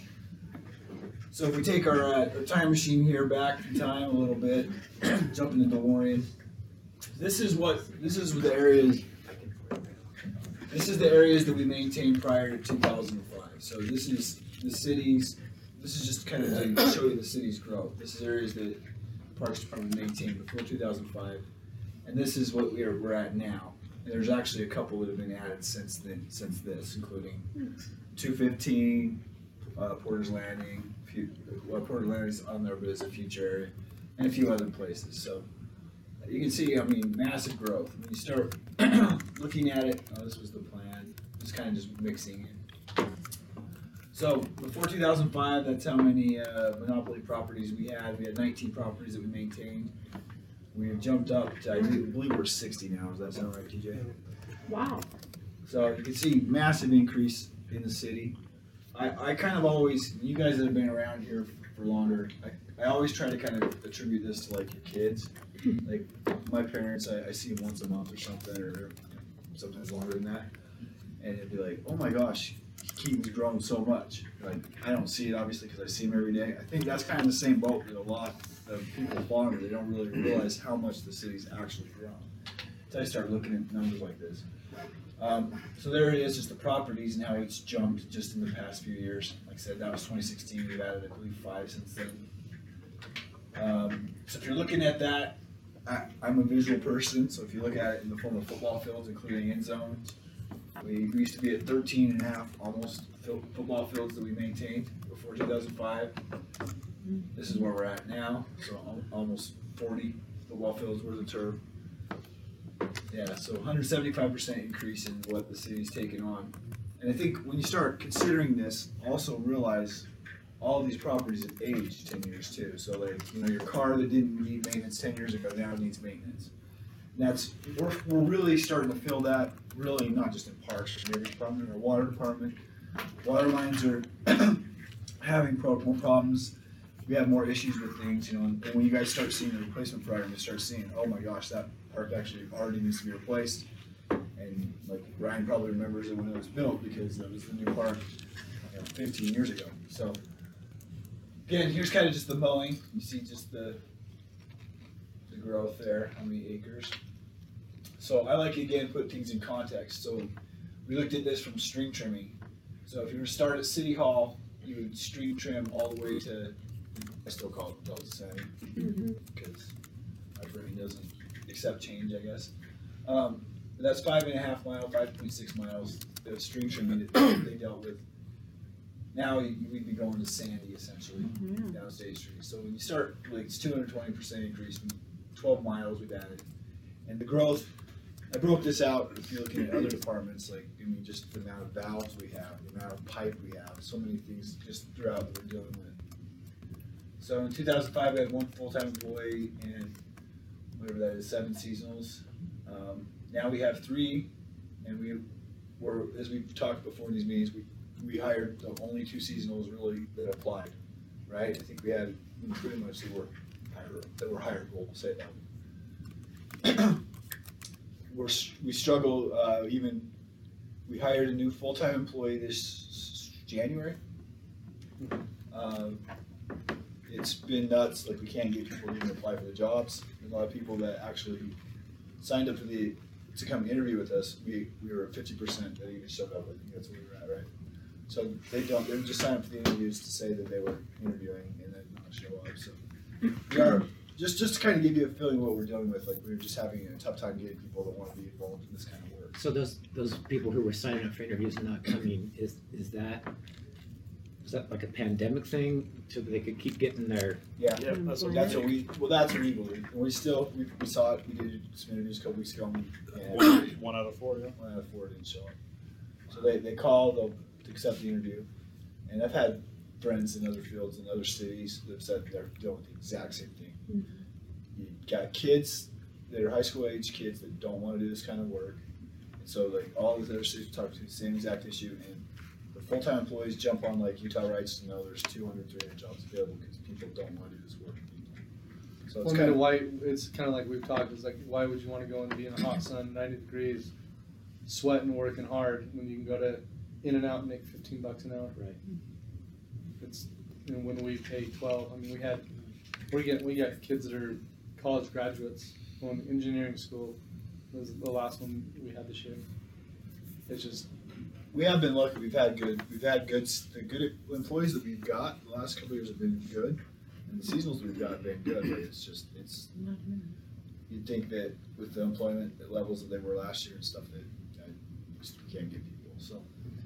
So if we take our time machine here back in time a little bit, jump into DeLorean. This is the areas. This is the areas that we maintained prior to 2005. So this is the cities. This is just kind of to show you the city's growth. This is areas that the Parks Department maintained before 2005, and this is what we're at now. And there's actually a couple that have been added since this, including 215, Porter's Landing. Porter's Landing is on there, but it's a future area, and a few other places. So you can see, I mean, massive growth. When you start looking at it, this was the plan. It's kind of just mixing it. So before 2005, that's how many monopoly properties we had. We had 19 properties that we maintained. We have jumped up to, I believe we're 60 now. Does that sound right, TJ? Wow. So you can see massive increase in the city. I kind of always, you guys that have been around here for longer, I always try to kind of attribute this to like your kids. Like my parents, I see them once a month or something, or sometimes longer than that. And it'd be like, oh my gosh, Keaton's grown so much. Like, I don't see it obviously because I see him every day. I think that's kind of the same boat with a lot of people farming. They don't really realize how much the city's actually grown until I start looking at numbers like this. So there it is, just the properties and how it's jumped just in the past few years. Like I said, that was 2016. We've added, I believe, 5 since then. So if you're looking at that, I'm a visual person. So if you look at it in the form of football fields, including end zones, we used to be at 13 and a half almost football fields that we maintained before 2005. This is where we're at now, so almost 40 football fields worth of turf. Yeah, so 175% increase in what the city's taken on. And I think when you start considering this, also realize all of these properties have aged 10 years too. So like, you know, your car that didn't need maintenance 10 years ago now needs maintenance. We're really starting to feel that, really not just in parks, but in every department, our water department. Water lines are having more problems. We have more issues with things, you know, and when you guys start seeing the replacement program, you start seeing, oh my gosh, that park actually already needs to be replaced. And like Ryan probably remembers it when it was built because that was the new park 15 years ago. So again, here's kind of just the mowing. You see just the growth there, how many acres. So I like, again, put things in context. So we looked at this from stream trimming. So if you were to start at City Hall, you would stream trim all the way to, I still call it Delta City, because my brain doesn't accept change, I guess. But that's 5.5 miles, 5.6 miles of stream trimming that they dealt with. Now we'd be going to Sandy, essentially, down State Street. So when you start, like, it's 220% increase, 12 miles we've added. And the growth, I broke this out if you're looking at other departments, like, I mean, just the amount of valves we have, the amount of pipe we have, so many things just throughout that we're dealing with. So in 2005, we had 1 full-time employee and whatever that is, 7 seasonals. Now we have 3, and we're, as we've talked before in these meetings, we hired the only 2 seasonals really that applied, right? I think we had pretty much that were hireable, we'll say that. We struggle, we hired a new full-time employee this January. It's been nuts, like we can't get people to even apply for the jobs. There's a lot of people that actually signed up to come interview with us. We were at 50% that even showed up. I think that's where we were at, right? So they would just sign up for the interviews to say that they were interviewing and then not show up, so. We are, just to kind of give you a feeling of what we're dealing with, like we're just having a tough time getting people that wanna be involved in this kind of work. So those people who were signing up for interviews and not coming, is that like a pandemic thing, so that they could keep getting their? Yeah, Yeah, that's what that's what we believe, and we saw it, we did some interviews a couple weeks ago, and one out of 4, yeah. 1 out of 4 didn't show up. So they call, they'll accept the interview, and I've had friends in other fields in other cities that have said they're dealing with the exact same thing. You got kids that are high school age kids that don't want to do this kind of work, and so like all these other cities talk to the same exact issue, and the full-time employees jump on like Utah Rights to know there's 200, 300 jobs available because people don't want to do this work. So it's Well, kind of why, it's kind of like we've talked, it's like, why would you want to go and be in the hot sun, 90 degrees, sweating, working hard, when you can go to In-N-Out and make $15 an hour? Right. It's, you know, when we pay 12, I mean, we got kids that are college graduates going to engineering school. Was the last one we had this year. It's just, we have been lucky. We've had good the good employees that we've got. The last couple of years have been good, and the seasonals we've got have been good. But it's you'd think that with the employment levels that they were last year and stuff that just can't get people. So,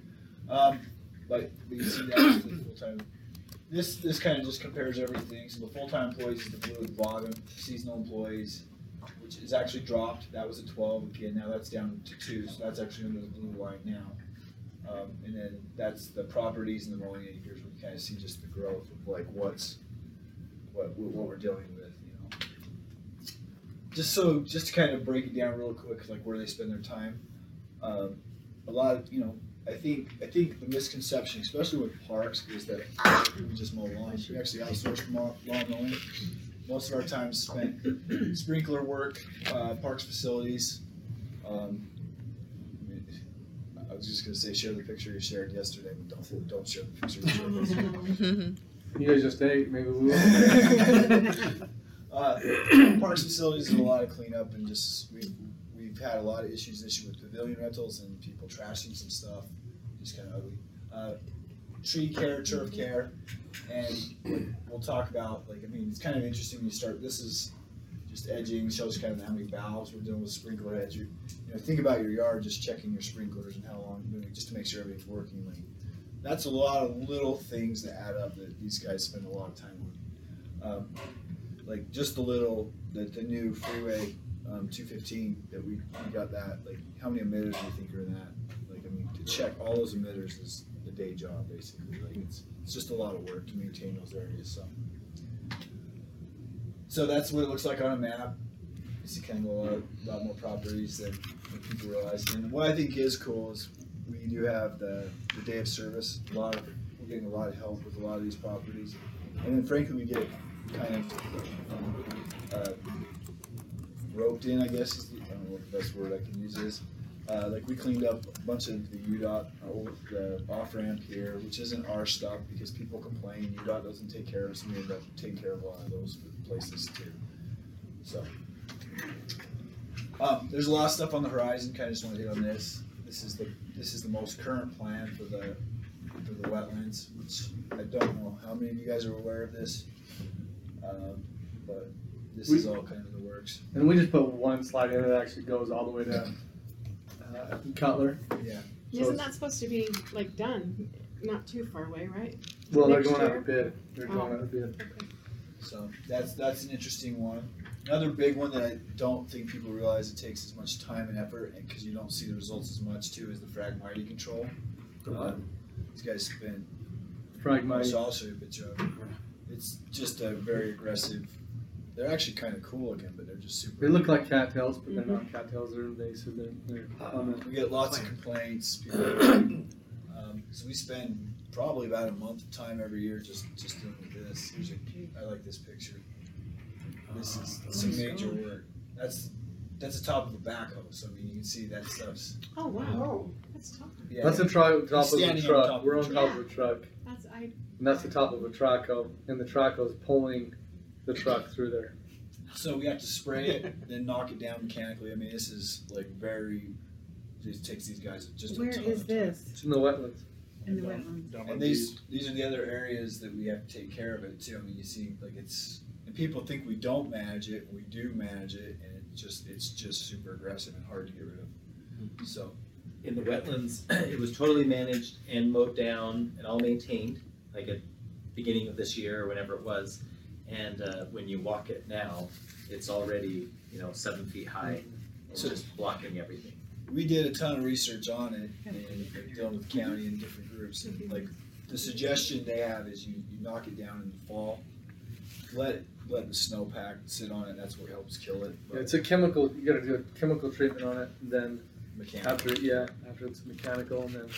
but you see that with the full time. This kind of just compares everything. So the full time employees is the blue at the bottom. Seasonal employees, which is actually dropped. That was a 12 again. Now that's down to 2. So that's actually under the blue line now. And then that's the properties and the rolling acres. We kind of see just the growth of like what we're dealing with, you know. Just to kind of break it down real quick, like where they spend their time. A lot of, you know, I think the misconception, especially with parks, is that we just mow lawns. We actually outsource lawn mowing. Most of our time is spent sprinkler work, parks facilities. I was just gonna say share the picture you shared yesterday, but don't share the picture you shared yesterday. you guys just ate, maybe we will. Parks facilities is a lot of cleanup, and just we've had a lot of issues with pavilion rentals and people trashing some stuff, just kind of ugly. Tree care, turf care, and we'll talk about, like, I mean, it's kind of interesting when you start. This is just edging, shows kind of how many valves we're doing with sprinkler heads. You know, think about your yard, just checking your sprinklers and how long, just to make sure everything's working. Like, that's a lot of little things that add up that these guys spend a lot of time on. Like just the new freeway 215 that we got that. Like, how many emitters do you think are in that? Like, I mean, to check all those emitters is a day job basically. Like, it's just a lot of work to maintain those areas. So that's what it looks like on a map. You see kind of a lot more properties than people realize. And what I think is cool is we do have the day of service. We're getting a lot of help with a lot of these properties. And then frankly, we get kind of roped in, I guess. I don't know what the best word I can use is. Like, we cleaned up a bunch of the UDOT, the off-ramp here, which isn't our stuff because people complain. UDOT doesn't take care of us, and we end up taking care of a lot of those places too. So, there's a lot of stuff on the horizon. Kind of just want to hit on this. This is the most current plan for the wetlands, which I don't know how many of you guys are aware of this, but this is all kind of in the works. And we just put one slide in that actually goes all the way to Cutler. Yeah. Isn't that supposed to be like done, not too far away, right? Well, they're Next going out year? a bid. They're going out a bid. Okay. So that's an interesting one. Another big one that I don't think people realize it takes as much time and effort, and because you don't see the results as much too, is the Phragmite control. These guys spend. Phragmite. I'll show you a picture of it. It's just a very aggressive. They're actually kind of cool looking, but they're just super. They look like cattails, but they're not cattails. They're invasive. They're we get lots of complaints. People, so we spend probably about a month of time every year just doing this. I like this picture. This is some major work. That's the top of a backhoe. So I mean, you can see that stuff's. Oh wow, that's tough. Yeah, That's the top of a Standing on truck. top of We're a on truck. top of a truck, And that's the top of a traco, and the traco is pulling the truck through there. So we have to spray it, then knock it down mechanically. I mean, this is like it takes these guys just a Where ton is of time. this? It's in the wetlands. In the wetlands. Down by And these are the other areas that we have to take care of it too. I mean, you see, like and people think we don't manage it, we do manage it, and it's just super aggressive and hard to get rid of. So, In the wetlands, it was totally managed and mowed down and all maintained, like at beginning of this year or whenever it was. And when you walk it now, it's already, 7 feet high and So- just blocking everything. we did a ton of research on it and like, dealing with the county and different groups. And like the suggestion they have is you knock it down in the fall, let the snowpack sit on it. That's what helps kill it. Yeah, it's a chemical, you gotta do a chemical treatment on it, and then Mechanical. after it's mechanical, and then.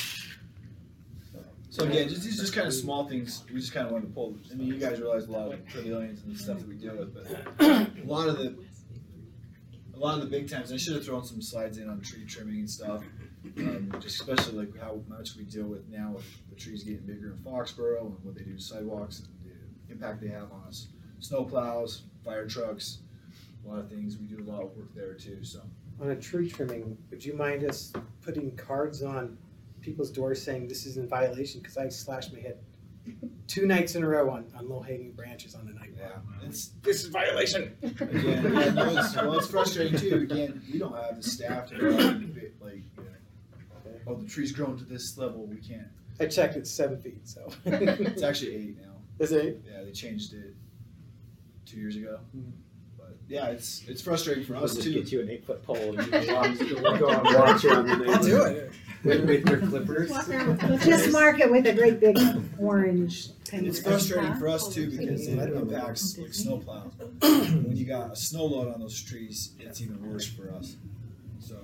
So again, these just kind of small things. We just kind of wanted to pull. I mean, you guys realize a lot of the pavilions and stuff that we deal with, but a lot of the big times. I should have thrown some slides in on tree trimming and stuff. Just especially like how much we deal with now with the trees getting bigger in Foxborough and what they do to sidewalks and the impact they have on us. Snow plows, fire trucks, a lot of things. We do a lot of work there too. So On a tree trimming, would you mind us putting cards on people's doors saying this is in violation? Because I slashed my head 2 nights in a row on low hanging branches on the night. yeah, This is violation. again, yeah, no, it's frustrating too. Again, we don't have the staff to go out and oh, the tree's grown to this level. We can't. I checked, it's 7 feet, so. It's actually 8 now. Is it? Yeah, they changed it 2 years ago. But yeah, it's frustrating for us too. you an 8-foot pole and you can go and watch it on the I'll do it. With your clippers. Just mark it with a great big orange And pen. it's frustrating for us too because it impacts like snowplows. When you got a snow load on those trees, it's even worse for us. So,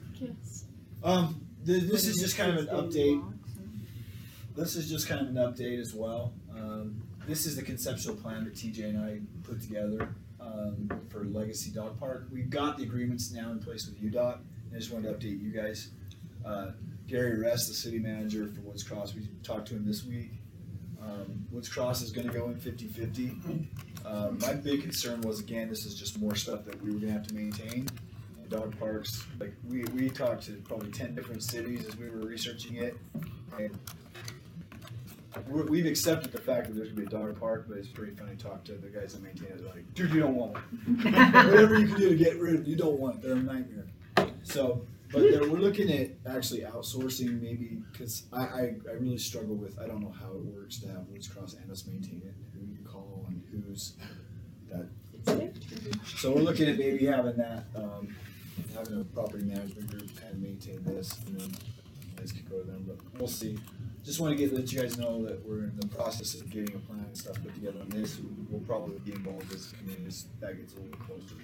this is just kind of an update. This is just kind of an update as well. This is the conceptual plan that TJ and I put together for Legacy Dog Park. We've got the agreements now in place with UDOT. I just wanted to update you guys. Gary Rest, the city manager for Woods Cross, we talked to him this week. Woods Cross is going to go in 50-50. My big concern was, again, this is just more stuff that we were going to have to maintain. Dog parks, like we talked to probably 10 different cities as we were researching it, and we've accepted the fact that there's gonna be a dog park, but it's pretty funny to talk to the guys that maintain it. They're like, dude, you don't want one. Whatever you can do to get rid of it, you don't want it. They're a nightmare. So, but we're looking at actually outsourcing maybe, because I really struggle with, I don't know how it works to have Woods Cross and us maintain it, and who you call and who's that. So we're looking at maybe having that, having a property management group kind of maintain this, and then you guys can go to them, but we'll see. Just want to let you guys know that we're in the process of getting a plan and stuff put together on this. We'll probably be involved as a community as that gets a little closer.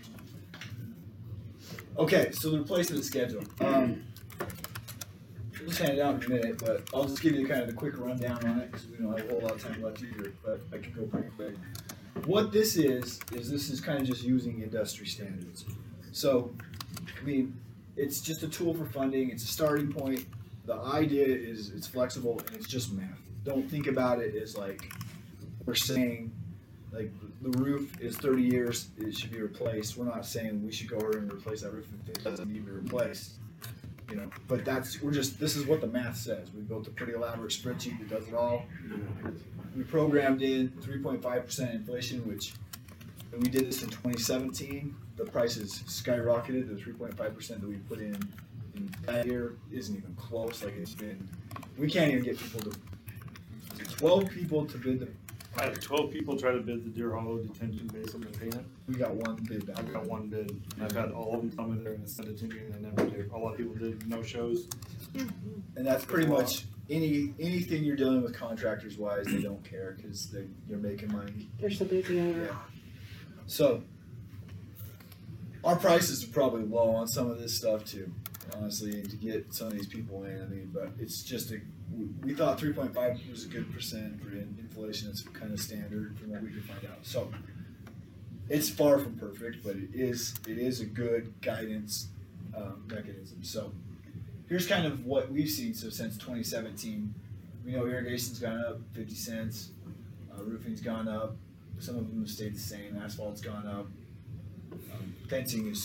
Okay, so the replacement schedule. We'll just hand it out in a minute, but I'll just give you kind of the quick rundown on it because we don't have a whole lot of time left either, but I can go pretty quick. What this is this is kind of just using industry standards. So, I mean, it's just a tool for funding. It's a starting point. The idea is it's flexible and it's just math. Don't think about it as like we're saying like the roof is 30 years, it should be replaced. We're not saying we should go over and replace that roof if it doesn't need to be replaced. But this is what the math says. We built a pretty elaborate spreadsheet that does it all. We programmed in 3.5% inflation, which when we did this in 2017, the prices skyrocketed. The 3.5% that we put in that year isn't even close. Like we can't even get people to, 12 people to bid I had 12 people try to bid the Deer Hollow detention basin and paint it. we got one bid back. I've got one bid, and I've had all of them come in there and send it to me, and they never do. A lot of people did no shows. And that's pretty much anything you're dealing with contractors wise, they don't care because you're making money. They're so busy over. Yeah. So our prices are probably low on some of this stuff too, honestly, and to get some of these people in. I mean, but it's just we thought 3.5 was a good percent for inflation. It's kind of standard from what we could find out. So it's far from perfect, but it is a good guidance mechanism. So here's kind of what we've seen. So since 2017, we know irrigation's gone up 50 cents, roofing's gone up. Some of them have stayed the same. Asphalt's gone up. Fencing is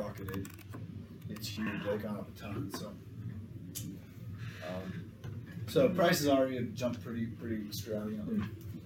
skyrocketed. It's huge. They've gone up a ton. So So prices already have jumped pretty extravagantly.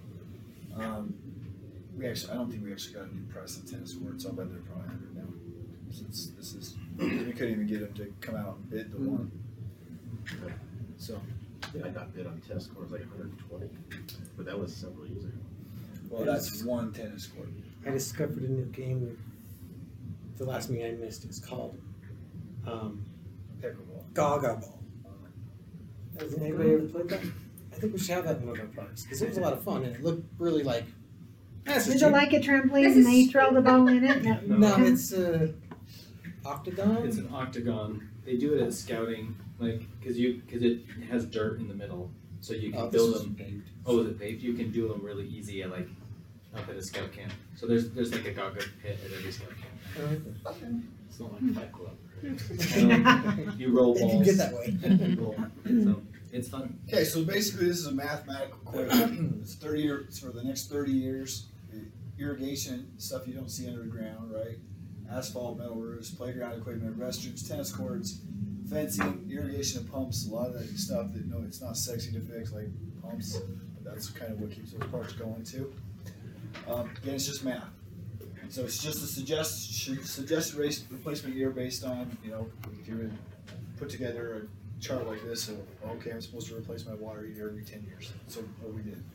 I don't think we actually got a new price on tennis courts. I'll bet they're probably 100 now. Since this is, we couldn't even get them to come out and bid the one. So, I got bid on tennis courts like 120, but that was several years ago. well, that's one tennis court. I discovered a new game. The last meeting I missed. It's called Pickleball. Gaga Ball. Has anybody ever played that? I think we should have that in one of our parks because it was a lot of fun and it looked really like. Is it like a trampoline This and they is- throw the ball in it? No, it's octagon. It's an octagon. They do it at scouting, like, cause it has dirt in the middle, so you can Oh, this build was them. paved. Oh, is it paved? You can do them really easy at like, up at a scout camp. So there's like a Gaga pit at every scout camp. It's not like Fight Club. You roll If balls. you get that way. You roll. So, it's fun. Okay, so basically this is a mathematical equation. It's 30 years, it's for the next 30 years. Irrigation, stuff you don't see under the ground, right? Asphalt, metal roofs, playground equipment, restrooms, tennis courts, fencing, irrigation and pumps, a lot of that stuff that, no, it's not sexy to fix, like pumps, but that's kind of what keeps those parks going too. Again, it's just math. So it's just a suggested replacement year based on, you know, if you would put together a chart like this of, okay, I'm supposed to replace my water heater every 10 years. So what we did.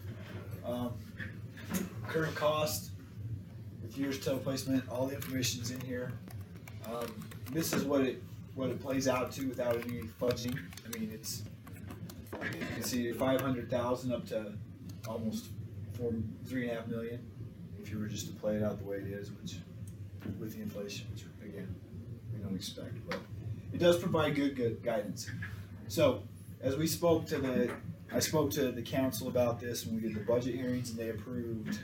Current cost, with years to replacement, all the information's in here. This is what it plays out to without any fudging. I mean, it's, you can see 500,000 up to almost 3.5 million if you were just to play it out the way it is, which with the inflation, which again, we don't expect, but it does provide good guidance. So, as we spoke to I spoke to the council about this when we did the budget hearings and they approved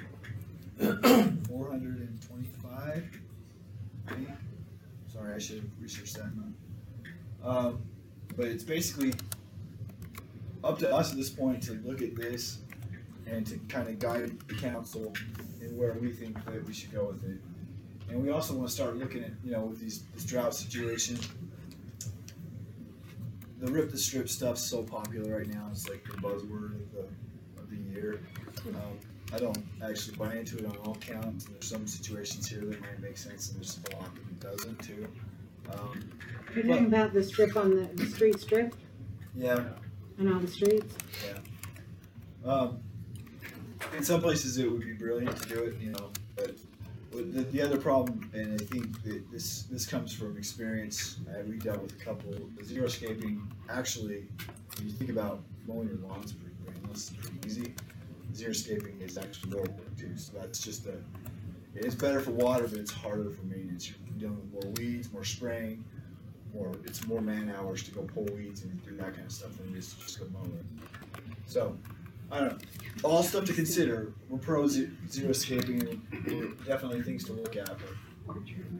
425. Sorry, I should have researched that. But it's basically up to us at this point to look at this and to kind of guide the council in where we think that we should go with it. And we also want to start looking at, you know, with this drought situation. The rip the strip stuff's so popular right now. It's like the buzzword of the year. I don't actually buy into it on all counts. There's some situations here that might make sense, and there's a lot that doesn't too. You're talking about the strip on the street strip Yeah. and all the streets? In some places it would be brilliant to do it, you know, but the other problem, and I think that this comes from experience, we dealt with a couple, the xeriscaping, actually, when you think about mowing your lawn, it's pretty brainless, pretty easy. Xeriscaping is actually more work too, so that's just it's better for water, but it's harder for maintenance. You're dealing with more weeds, more spraying, it's more man hours to go pull weeds and do that kind of stuff than it is to just go mow it. So, I don't know. All stuff to consider. We're pro xeriscaping, and definitely things to look at. But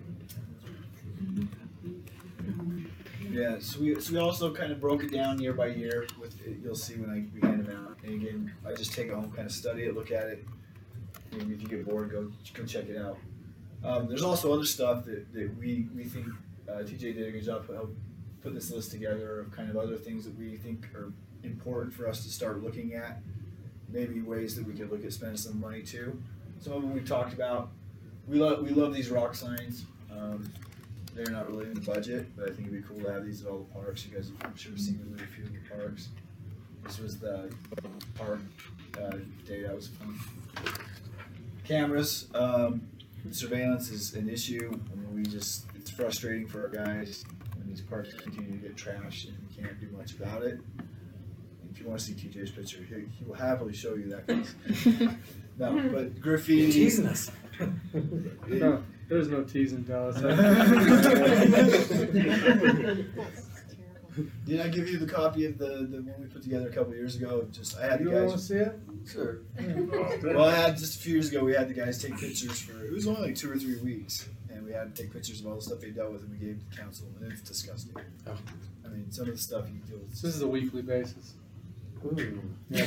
yeah, so we also kind of broke it down year by year. With you'll see when we hand them out. And again, I just take it home, kind of study it, look at it. And if you get bored, go check it out. There's also other stuff that we think TJ did a good job put this list together of kind of other things that we think are important for us to start looking at. Maybe ways that we could look at spending some money too. Some of them we talked about. We love these rock signs. They're not really in the budget, but I think it'd be cool to have these at all the parks. You guys, I'm sure, have seen them at a few of the parks. This was the park day. That was fun. Cameras, surveillance is an issue. I mean, it's frustrating for our guys when these parks continue to get trashed and we can't do much about it. If you want to see TJ's picture, he will happily show you that. No, but graffiti. You're teasing us. No, there's no teasing, Dallas. Did I give you the copy of the one we put together a couple years ago? I had You the want to guys. see it? Sure. Well, I had just a few years ago. We had the guys take pictures it was only like 2 or 3 weeks, and we had to take pictures of all the stuff they dealt with, and we gave it to council, and it's disgusting. Oh. I mean, some of the stuff you deal with. This is a weekly basis. Ooh.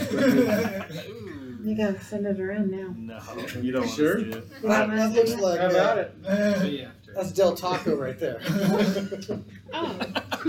You gotta send it around now. No, you don't want Sure? to see it. That looks like How about it? That's Del Taco right there. Oh.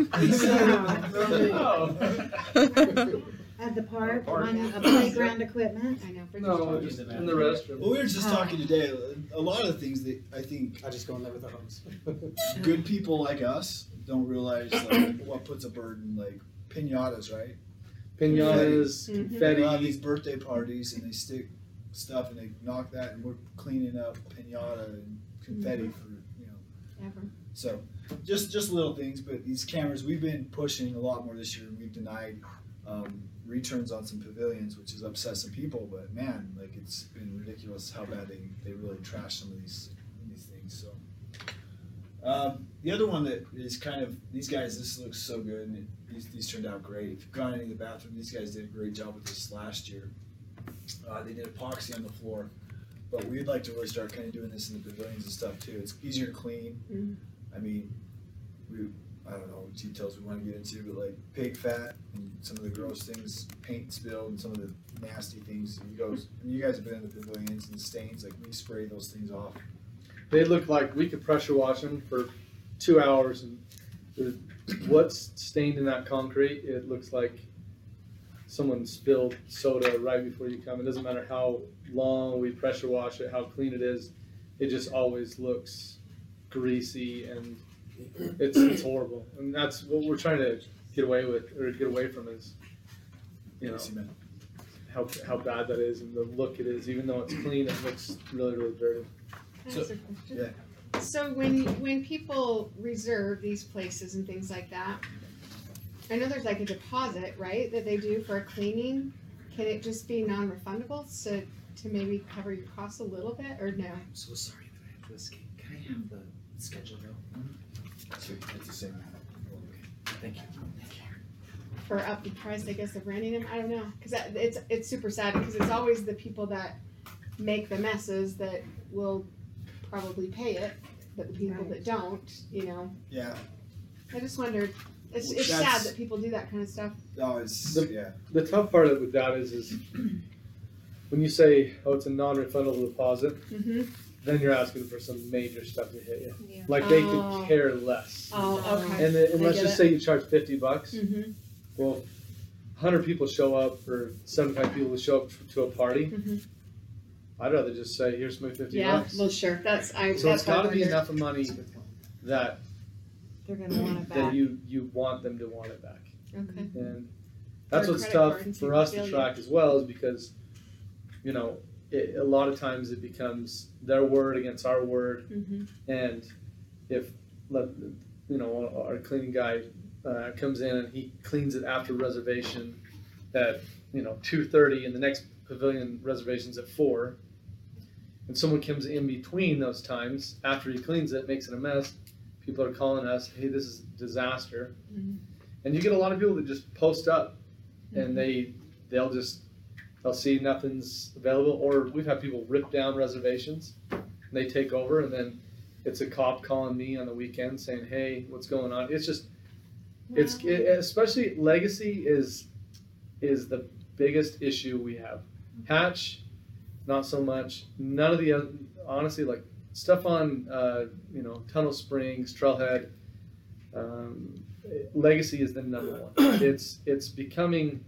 At the park, Park. on a playground equipment. I know. No, just in the restroom. Well, we were just talking today, a lot of the things that I think I just go in there with the hose. good people like us don't realize like what puts a burden, like pinatas, right? Pinatas, Mhm. confetti. They have these birthday parties and they stick stuff and they knock that, and we're cleaning up pinata and confetti for, you know. Ever. So just little things, but these cameras, we've been pushing a lot more this year. We've denied returns on some pavilions, which has upset some people, but man, like it's been ridiculous how bad they really trash some of these things. So the other one that is kind of, these guys, this looks so good, and these turned out great. If you've gone into the bathroom, these guys did a great job with this last year. They did epoxy on the floor, but we'd like to really start kind of doing this in the pavilions and stuff too. It's easier to clean. Mhm. I mean, I don't know what details we want to get into, but like pig fat and some of the gross things, paint spilled, and some of the nasty things. You guys have been in the pavilions and stains, like we spray those things off. They look like we could pressure wash them for 2 hours, and what's stained in that concrete, it looks like someone spilled soda right before you come. It doesn't matter how long we pressure wash it, how clean it is, it just always looks greasy, and it's horrible. And that's what we're trying to get away from is, you know, how bad that is and the look it is. Even though it's clean, it looks really, really dirty. Can I ask a question? So when people reserve these places and things like that, I know there's like a deposit, right, that they do for a cleaning. Can it just be non-refundable to maybe cover your costs a little bit, or no? I'm so sorry that I have to escape. Can I have the schedule now? It's the same. Thank you. For up the price, I guess, of renting them. I don't know, because it's super sad because it's always the people that make the messes that will probably pay it, but the people that don't, you know. Yeah. I just wondered. It's Well, sad that's- that people do that kind of stuff. Oh, it's yeah. The tough part with that is when you say, oh, it's a non-refundable deposit, Mm-hmm. then you're asking for some major stuff to hit you. Yeah. Like they Oh. could care less. Oh, okay. And let's get just it. say you charge $50. Mm-hmm. Well, 100 people show up, or 75 people show up to a party. Mhm. I'd rather just say, here's my $50. Yeah. Well, sure. That's So that's it's got to what I be wondered. enough of money that They're gonna want it that back. you want them to want it back. Okay. And that's Or what's credit tough card and for us to failure. track as well, is because, you know, a lot of times it becomes their word against our word. Mm-hmm. And if, you know, our cleaning guy comes in and he cleans it after reservation at, you know, 2:30, and the next pavilion reservation's at 4, and someone comes in between those times after he cleans it, makes it a mess, people are calling us, hey, this is a disaster. Mhm. And you get a lot of people that just post up, and they'll see nothing's available, or we've had people rip down reservations, and they take over, and then it's a cop calling me on the weekend saying, hey, what's going on? It's just, especially Legacy is the biggest issue we have. Hatch, not so much. None of the other, honestly, like stuff on, you know, Tunnel Springs, Trailhead, Legacy is the number one. It's becoming,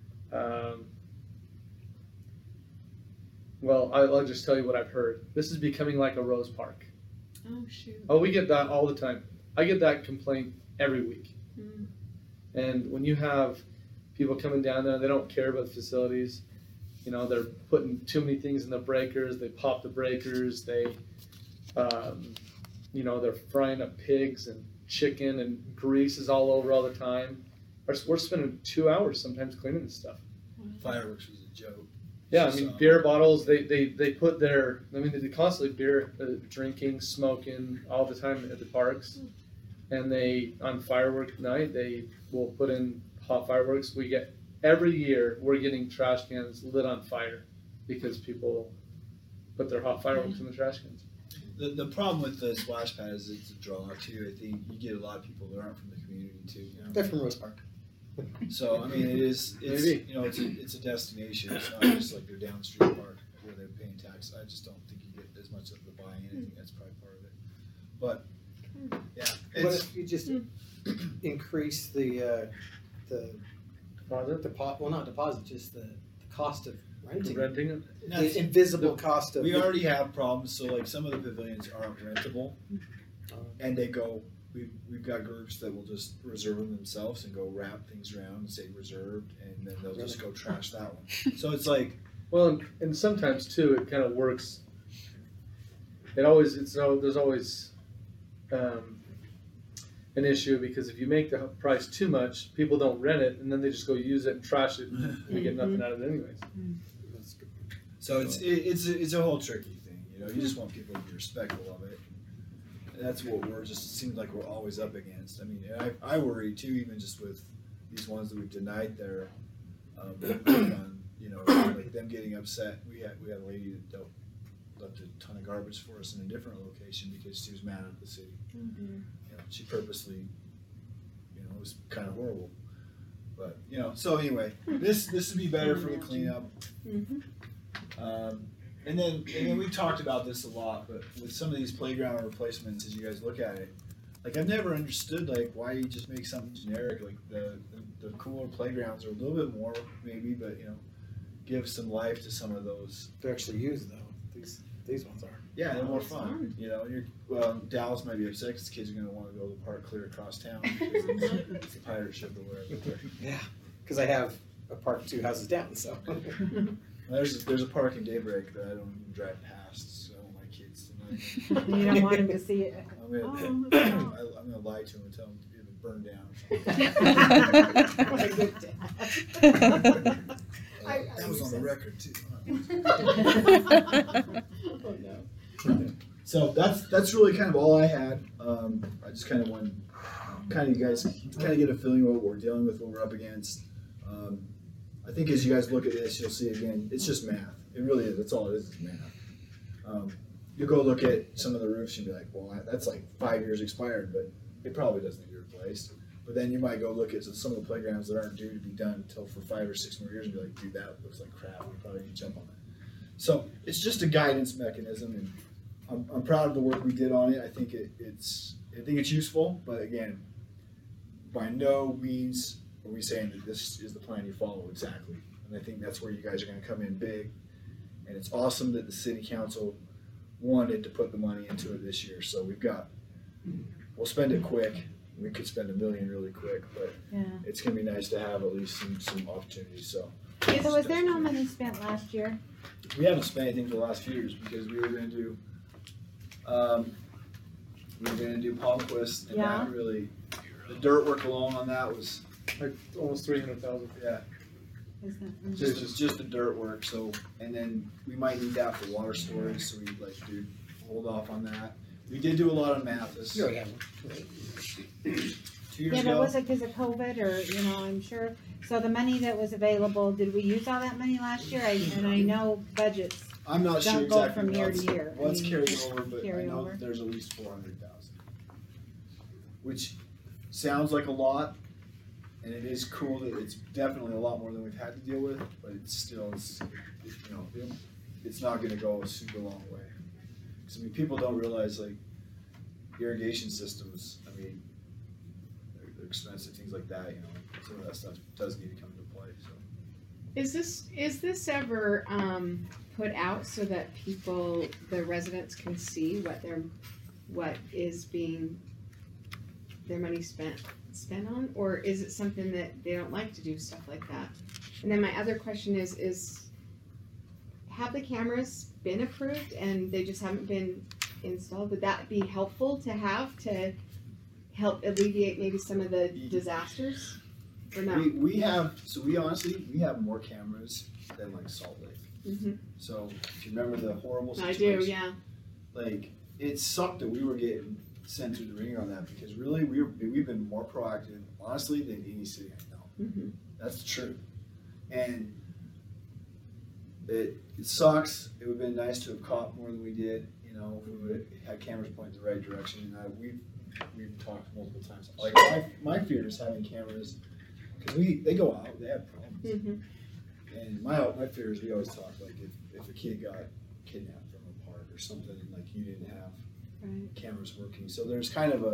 well, I'll just tell you what I've heard. This is becoming like a Rose Park. Oh shoot. Oh, we get that all the time. I get that complaint every week. Mm. And when you have people coming down there, they don't care about the facilities. You know, they're putting too many things in the breakers. They pop the breakers. They, you know, they're frying up pigs and chicken, and grease is all over all the time. We're spending 2 hours sometimes cleaning this stuff. Fireworks was a joke. Yeah, I mean, beer bottles, they put their, I mean, they constantly drinking, smoking all the time at the parks. And they, on firework night, they will put in hot fireworks. Every year, we're getting trash cans lit on fire because people put their hot fireworks in the trash cans. The problem with the splash pad is it's a draw too. I think you get a lot of people that aren't from the community too. You know? They're from Rose Park. So I mean, it's Maybe. you know, it's a destination. It's not just like their down street park where they're paying tax. I just don't think you get as much of the buy-in. I think that's probably part of it. But, yeah, What it's, if you just increase the Deposit, well, not deposit, just the cost of renting? renting it. The invisible cost of. we already have problems, so like some of the pavilions aren't rentable. And they go, we've got groups that will just reserve them themselves and go wrap things around and say reserved, and then they'll just go trash that one. So it's like, Well, and sometimes too, it kind of works. There's always an issue, because if you make the price too much, people don't rent it, and then they just go use it and trash it, and we get nothing out of it anyways. so it's a whole tricky thing, you know, you just want people to be respectful of it. And that's what seems like we're always up against. I mean, I worry too, even just with these ones that we've denied their, you know, like them getting upset. We had a lady that left a ton of garbage for us in a different location because she was mad at the city. You know, she purposely, you know, it was kind of horrible. But, you know, so anyway, this would be better for the cleanup. And then we talked about this a lot, but with some of these playground replacements, as you guys look at it, like I've never understood like why you just make something generic. Like the cooler playgrounds are a little bit more maybe, but you know, give some life to some of those. They're actually used though. These ones are. Yeah, they're more fun. You know, Dallas might be upset because kids are going to want to go to the park clear across town because it's a pirate ship or whatever. Yeah, because I have a park 2 houses down, so. There's a park in Daybreak that I don't even drive past, so I want my kids to know. You don't want him to see it. I'm gonna lie to them and tell them to either burn down or What a good dad. that was on the record too. Oh, no. So that's really kind of all I had. I just kind of wanted you guys kind of get a feeling of what we're dealing with, what we're up against. I think as you guys look at this, you'll see again, it's just math. It really is. That's all it is math. You go look at some of the roofs and be like, well, that's like 5 years expired, but it probably doesn't need to be replaced. But then you might go look at some of the playgrounds that aren't due to be done until for 5 or 6 more years and be like, dude, that looks like crap. We probably need to jump on that. So it's just a guidance mechanism, and I'm proud of the work we did on it. I think it's useful, but again, by no means are we saying that this is the plan you follow exactly. And I think that's where you guys are going to come in big. And it's awesome that the city council wanted to put the money into it this year. So we'll spend it quick. We could spend $1 million really quick, but it's going to be nice to have at least some opportunities. So Was there no money spent last year? we haven't spent anything for the last few years because we were going to do Palmquist, and that really, the dirt work alone on that was Like almost 300,000. just the dirt work. So, and then we might need that for water storage, so we'd like to hold off on that. We did do a lot of Mathis. You already have one. 2 years Yeah, but ago. was it because of COVID or, you know, I'm sure, so the money that was available, did we use all that money last year? And I know budgets I'm not sure don't go exactly. from year to year. I Let's mean, carry over, but I carry know over. that there's at least 400,000, which sounds like a lot, and it is cool that it's definitely a lot more than we've had to deal with, but it's still, it's not going to go a super long way. Because I mean, people don't realize like irrigation systems. I mean, they're expensive, things like that. You know, some of that stuff does need to come into play. So. Is this ever put out so that the residents can see what is being their money spent on, or is it something that they don't like to do stuff like that? And then my other question is have the cameras been approved and they just haven't been installed? Would that be helpful to have to help alleviate maybe some of the disasters? Or no? We honestly have more cameras than like Salt Lake. Mm-hmm. So if you remember the horrible I situation, do, yeah. like it sucked that we were getting sent through the ringer on that because really we've been more proactive, honestly, than any city I know. Mm-hmm. That's the truth. And it sucks. It would have been nice to have caught more than we did. You know, if we would have had cameras pointing the right direction. And we've talked multiple times. Like my fear is having cameras because they go out, they have problems. Mm-hmm. And my fear is we always talk like if a kid got kidnapped from a park or something, and like you didn't have Right. cameras working. So there's kind of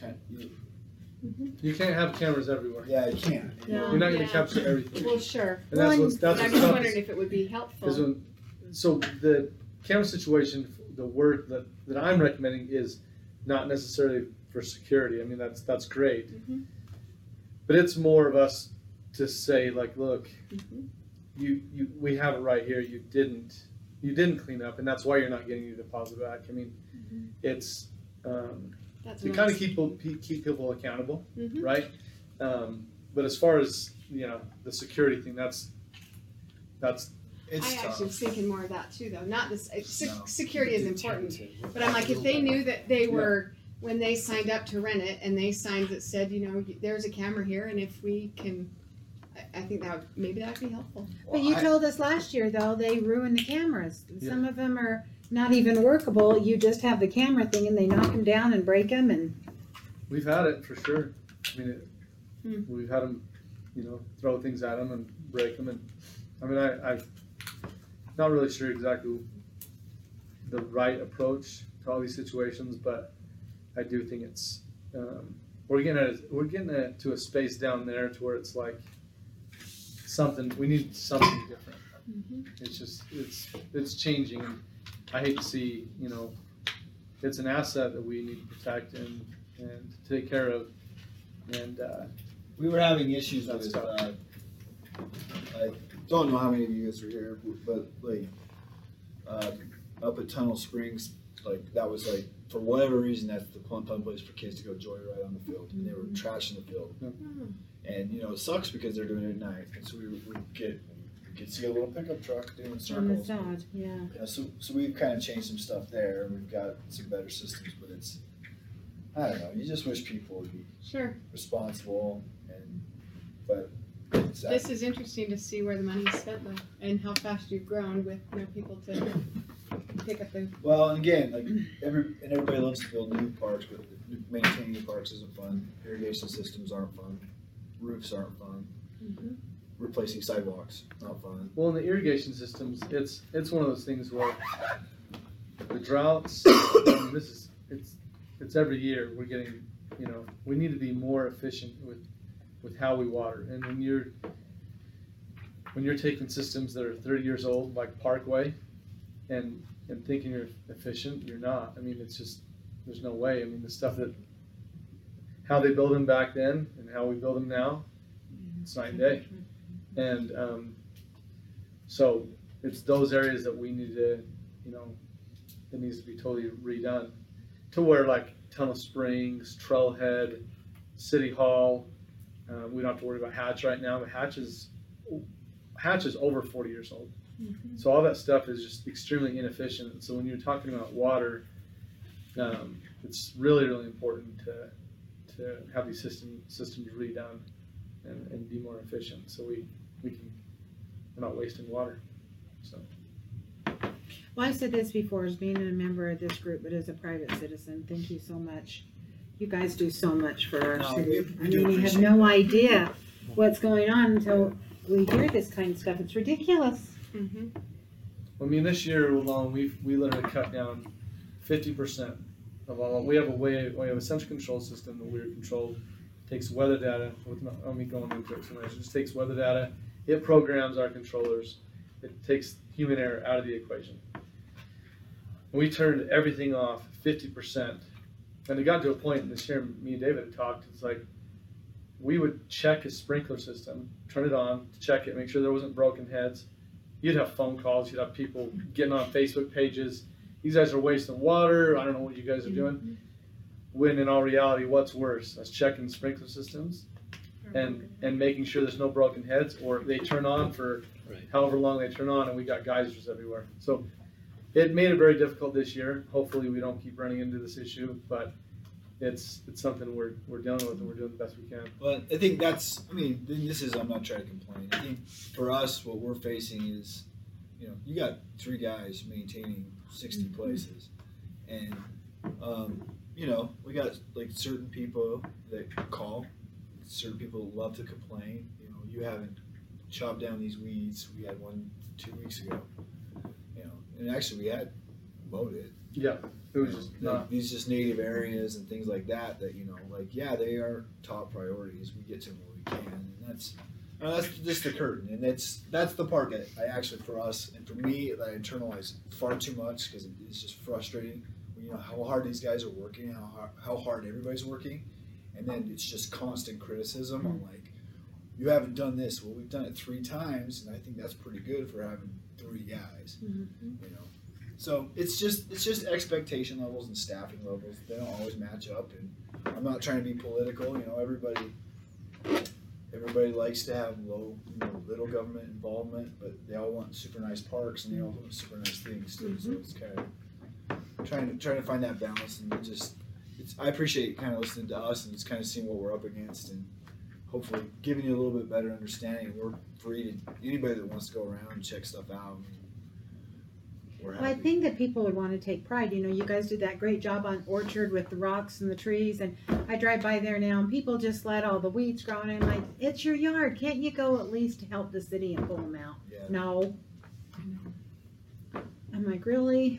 You can't have cameras everywhere. yeah, you can't. No. You're not gonna Yeah. capture everything. Well, sure. And that's what's, And that's I'm what's just tough wondering if it would be helpful. is when, so the camera situation, the work that I'm recommending is not necessarily for security. I mean, that's great. Mhm. But it's more of us to say like, look, Mhm. we have it right here. You didn't clean up, and that's why you're not getting your deposit back. I mean, Mhm. it's That's to nice. kind of keep people accountable, Mhm. right? But as far as the security thing, that's It's I tough. actually was thinking more of that too, though. Not this. No. Security is important, but I'm like, if they knew that they were when they signed up to rent it, and they signed that said, there's a camera here, and if we can, I think that would be helpful. But you told us last year, though, they ruined the cameras. Some of them are not even workable. You just have the camera thing and they knock them down and break them and. we've had it for sure. I mean, Hmm. we've had them, throw things at them and break them, and I mean, I'm not really sure exactly the right approach to all these situations, but I do think it's we're getting it to a space down there to where it's like we need something different. Mhm. It's just it's changing, and I hate to see it's an asset that we need to protect and take care of, and We were having issues That's with, tough. I don't know how many of you guys were here, but like, up at Tunnel Springs, like, that was like, for whatever reason, that's the fun place for kids to go joyride on the field, and they were trashing the field. And, it sucks because they're doing it at night, and so we could see a little pickup truck doing On the circles. side, yeah. Yeah, so we've kind of changed some stuff there, and we've got some better systems, but it's, I don't know, you just wish people would be Sure. responsible, but it's, This is interesting to see where the money is spent, though, and how fast you've grown with people to pick up the. well, and again, like, everybody loves to build new parks, but maintaining new parks isn't fun. Irrigation systems aren't fun. Roofs aren't fun. Mhm. Replacing sidewalks, not fun. well, in the irrigation systems, it's one of those things where the droughts. It's every year we're getting. We need to be more efficient with how we water, and when you're taking systems that are 30 years old, like Parkway, and thinking you're efficient, you're not. I mean, it's just there's no way. I mean, the stuff how they build them back then and how we build them now, it's night and day. And so it's those areas that we need to, it needs to be totally redone to where like Tunnel Springs, Trailhead, City Hall, we don't have to worry about Hatch right now, but Hatch is over 40 years old. Mhm. So all that stuff is just extremely inefficient. So when you're talking about water, it's really, really important to have these systems redone and be more efficient, so we're not wasting water. So Well, I've said this before, as being a member of this group, but as a private citizen, thank you so much. You guys do so much for our No, city. we I do mean, you have appreciate no that. idea what's going on until we hear this kind of stuff. It's ridiculous. Mhm. I mean, this year alone, we literally cut down 50% of all. We have a central control system that we're controlled. Takes weather data. Let me go into it too much. It just takes weather data. It programs our controllers. It takes human error out of the equation. We turned everything off 50%, and it got to a point this year. Me and David had talked. It's like we would check a sprinkler system, turn it on, check it, make sure there wasn't broken heads. You'd have phone calls. You'd have people getting on Facebook pages. These guys are wasting water. I don't know what you guys are doing. When in all reality, what's worse? Us checking sprinkler systems and making sure there's no broken heads, or they turn on for however long they turn on, and we got geysers everywhere. So it made it very difficult this year. Hopefully we don't keep running into this issue, but it's something we're dealing with, and we're doing the best we can. But I think I'm not trying to complain. I think for us, what we're facing is, you got 3 guys maintaining 60 places, and we got like certain people that call, certain people love to complain. You haven't chopped down these weeds. We had one 2 weeks ago, and actually we had mowed it. Yeah, it was just not. These just native areas and things like that, yeah, they are top priorities. We get to them when we can, and that's just the curtain, and that's the part that I actually, for us and for me, that I internalize far too much because it's just frustrating. You know how hard these guys are working, how hard everybody's working, and then it's just constant criticism on like, you haven't done this. Well, we've done it 3 times, and I think that's pretty good for having 3 guys. You know, so it's just expectation levels and staffing levels. They don't always match up, and I'm not trying to be political. You know, everybody likes to have little government involvement, but they all want super nice parks and they all want super nice things too. So it's kind of trying to find that balance, and I appreciate kind of listening to us and just kind of seeing what we're up against, and hopefully giving you a little bit better understanding. We're free to anybody that wants to go around and check stuff out. We're happy. Well, I think that people would want to take pride. You know, you guys did that great job on Orchard with the rocks and the trees, and I drive by there now, and people just let all the weeds grow, and I'm like, it's your yard. Can't you go at least to help the city and pull them out? Yeah. No. I'm like, really?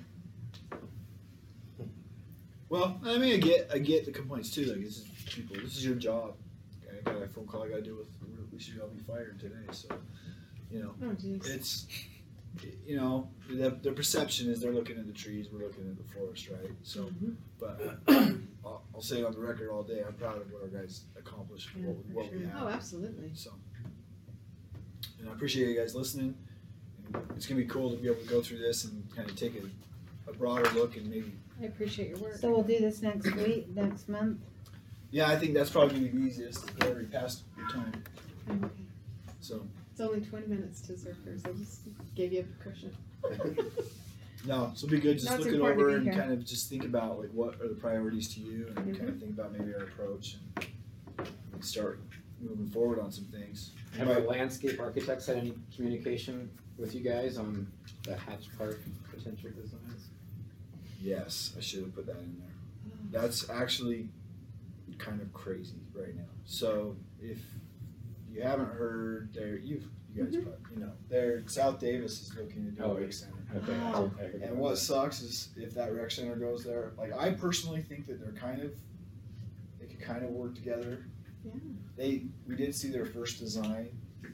Well, I mean, I get the complaints too. Like, this is your job. Okay, I got a phone call I got to deal with. We should all be fired today. So, you know, it's, you know, the perception is they're looking at the trees, we're looking at the forest, right? So, but I'll say it on the record all day. I'm proud of what our guys accomplished, what we have. Oh, absolutely. So, and I appreciate you guys listening. And it's gonna be cool to be able to go through this and kind of take a broader look and maybe. I appreciate your work. So we'll do this next month. Yeah, I think that's probably gonna be the easiest. We're already past your time. Okay. So. It's only 20 minutes to Surfers. I just gave you a cushion. No, so it'll be good. Just No, it's look it important to over be and here. kind of just think about like what are the priorities to you, and kind of think about maybe our approach and start moving forward on some things. Have our landscape architects had any communication with you guys on the Hatch Park potential designs? Yes, I should have put that in there. That's actually kind of crazy right now. So if you haven't heard, you guys probably, South Davis is looking to do a rec center. Okay. Wow. And what sucks is if that rec center goes there, like I personally think that they could kind of work together. Yeah. We did see their first design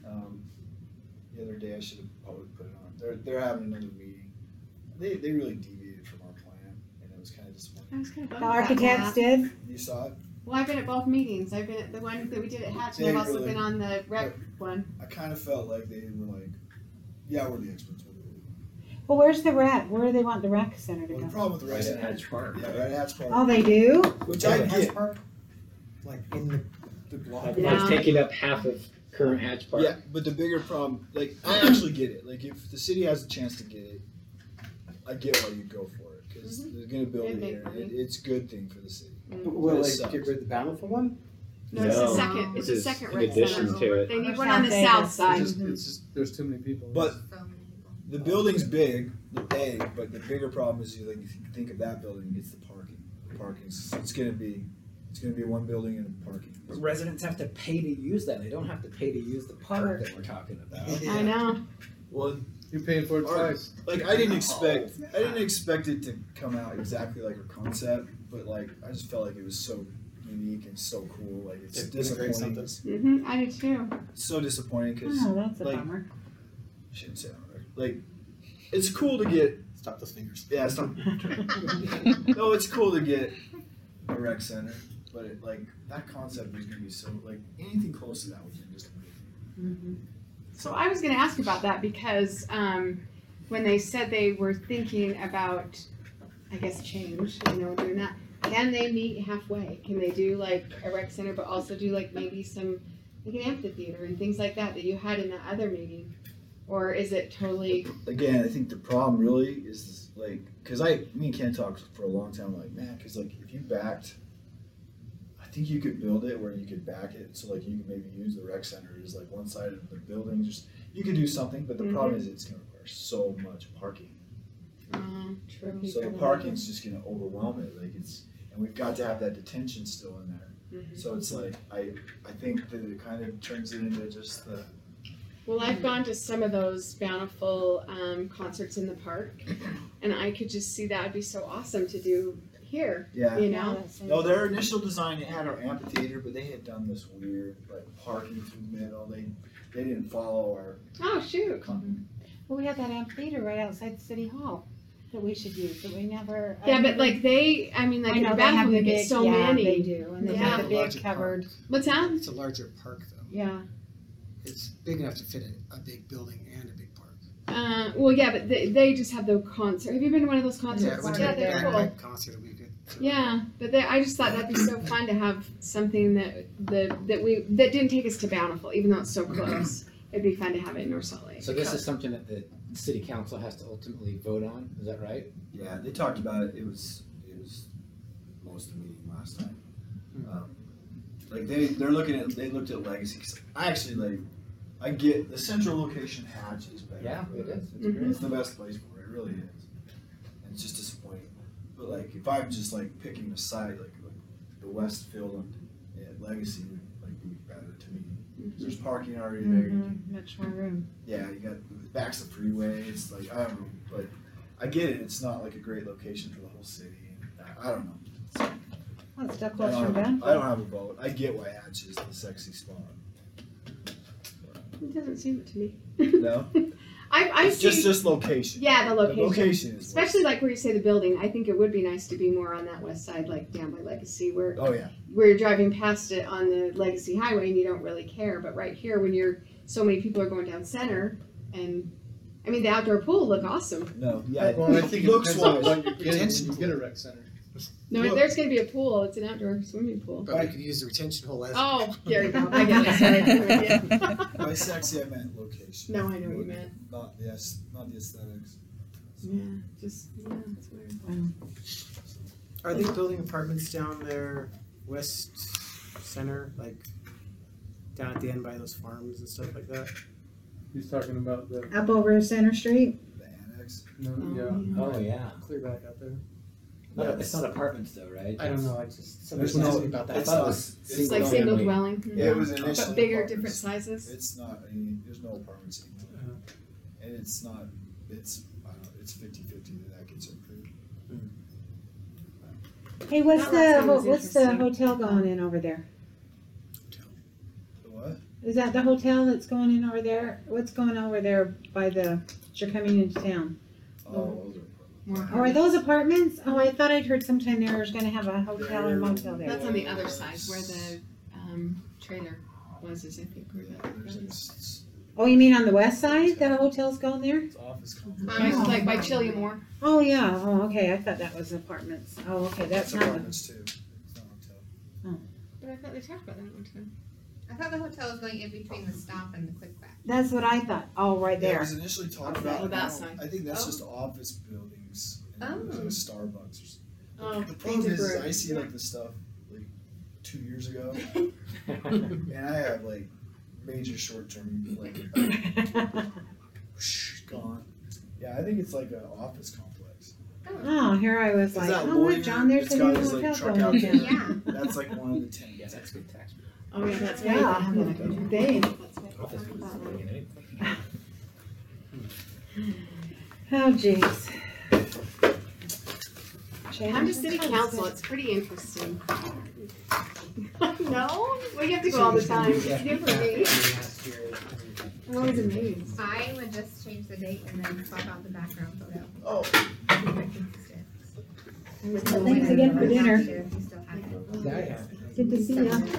the other day. I should have probably put it on. They're having another meeting. They really deviated from our plan, and it was kind of disappointing. I was kind of The bummed about architects that. did? You saw it? Well, I've been at both meetings. I've been at the one that we did at Hatch, and I've also been on the rec one. I kind of felt like they were like, yeah, we're the experts. Well, where's the rec? Where do they want the rec center to Well, the go? problem with the rec Right at center, Hatch Park. yeah, right at Hatch Park, Oh, they do? which I get. Like in the block. Yeah. It's taking up half of current Hatch Park. Yeah, but the bigger problem, like, I actually get it. Like, if the city has a chance to get it, I get why you go for it, because they're gonna build It'd it make here. money. It's a good thing for the city. Will It they sucks. get rid of the Bountiful one? No, it's the No. second. It's This the is second in rec addition center. to it. They need Or one on the South south Davis. side. It's just there's too many people. But So many people. the building's big, but the bigger problem is if you think of that building, it's the parking. The parking's, it's gonna be one building and parking. But residents have to pay to use that. They don't have to pay to use the park that we're talking about. I know. Well, You're paying for it Alright. twice. like I didn't expect it to come out exactly like her concept, but like I just felt like it was so unique and so cool. Like it's disappointing. Mm-hmm. I do too. It's so disappointing because Oh, that's a like, bummer. I shouldn't say that. Right? Like it's cool to get. Stop those fingers. Yeah, it's not. No, it's cool to get a rec center, but like that concept was gonna be so like anything close to that was just amazing. So I was going to ask about that because when they said they were thinking about, I guess, change, doing that, can they meet halfway? Can they do like a rec center, but also do like maybe some, like an amphitheater and things like that you had in that other meeting? Or is it totally, Again, I think the problem really is like, cause me and Ken talked for a long time, like, man, cause like if you backed, I think you could build it where you could back it, so like you could maybe use the rec center as like one side of the building, just, you could do something, but the problem is it's gonna require so much parking. true? So the parking's just gonna overwhelm it, like and we've got to have that detention still in there. So it's like, I think that it kind of turns it into just the, Well, I've gone to some of those Bountiful concerts in the park, and I could just see that would be so awesome to do here, Yeah. you know? No, their initial design, it had our amphitheater, but they had done this weird, like, parking through the middle. They didn't follow our. Oh, shoot. Well, we have that amphitheater right outside City Hall that we should use, but we never. Yeah, but like they, I mean, like I know in they have Bathroom, the they get big, so yeah, many. they do, and they Yeah. have the big Larger covered, What's that? It's a larger park though. yeah. It's big enough to fit a big building and a big park. Well, yeah, but they just have the concert. Have you been to one of those concerts? went Yeah, to they're a cool. bagpipe concert a week ago. Yeah, but I just thought that'd be so fun to have something that didn't take us to Bountiful, even though it's so close. It'd be fun to have it in North Salt Lake. So this is something that the city council has to ultimately vote on, is that right? Yeah, they talked about it. It was most of the meeting last time. Like they looked at Legacy. 'Cause I actually I get the central location Hatch is better. Yeah, it is. It's Mhm. great. It's the best place for it. It really is. And it's just disappointing. But like if I'm just like picking a site, like the Westfield and Legacy would like be better to me. There's parking already there. You can, Much more room. yeah, you got backs the freeway. It's like I don't know, but I get it. It's not like a great location for the whole city. I don't know. Oh, it's still I close from don't Bountiful. have a vote. I get why Hatch is the sexy spot. It doesn't seem it to me. No, I it's see. just location. Yeah, the The location. location is. what's- Especially like where you say the building. I think it would be nice to be more on that west side, like down by Legacy, where Oh yeah. you're driving past it on the Legacy Highway and you don't really care. But right here, when so many people are going down Center, and I mean the outdoor pool look awesome. No. Yeah. Well, I think it looks depends on wise. what you're getting when you get a rec center. No, Look. there's going to be a pool. It's an outdoor swimming pool. But we could use the retention hole as. Oh, there you go. I get it. Sorry. Yeah. By sexy, I meant location. No, I know what you meant. Not the aesthetics. Yeah, just it's weird. Are they building apartments down there, west center, like down at the end by those farms and stuff like that? He's talking about the, Up over Center Street? The annex. no, Oh, yeah. Oh, yeah. Clear back out there. It's not apartments though, right? I don't know. I just somebody There's asked no- me about I that. thought it was It's like single dwelling. Yeah, it was initially. But bigger, apartments. different sizes. It's not. There's no apartments anymore. And it's not. It's. I don't know. It's 50-50 that gets approved. Hey, what's That last one was the interesting. hotel going in over there? The what? Is that the hotel that's going in over there? What's going over there by you're coming into town? Oh, those are apartments. Oh, are those apartments? Oh, I thought I'd heard sometime they were gonna have a hotel or motel there. That's on the other side where the trailer was, I think. Where There's that this, Oh, you mean on the west side, the hotel's going there? it's office complex. like by Chilliamore. Oh, yeah, oh, okay, I thought that was apartments. Oh, okay, that's That's not, apartments too. It's not hotel. But I thought they talked about that one time. I thought the hotel was going in between the stop and the quick back. that's what I thought. Oh, right Yeah, it there. was initially talked Okay. about. Oh, that now, side. I think that's Oh. just office buildings. And Oh. there's a Starbucks or something. Oh, The problem is, I see like this stuff like 2 years ago, and I have like major short-term like gone. Yeah, I think it's like an office complex. Oh, here I was Is like, that oh, lawyer look, John, there's that's a got new his, like, hotel truck going out in there? town. Yeah. That's like one of the 10. Yeah, that's good tax. Oh yeah, that's Yeah. right. They. That's what I Office thought was about. going in anything. Oh, jeez. I'm just city council. It's pretty interesting. No, we have to go all the time. It's new for me. I'm always amazed. I would just change the date and then swap out the background photo. Oh. Thanks again for dinner. You still have it. Good to see you.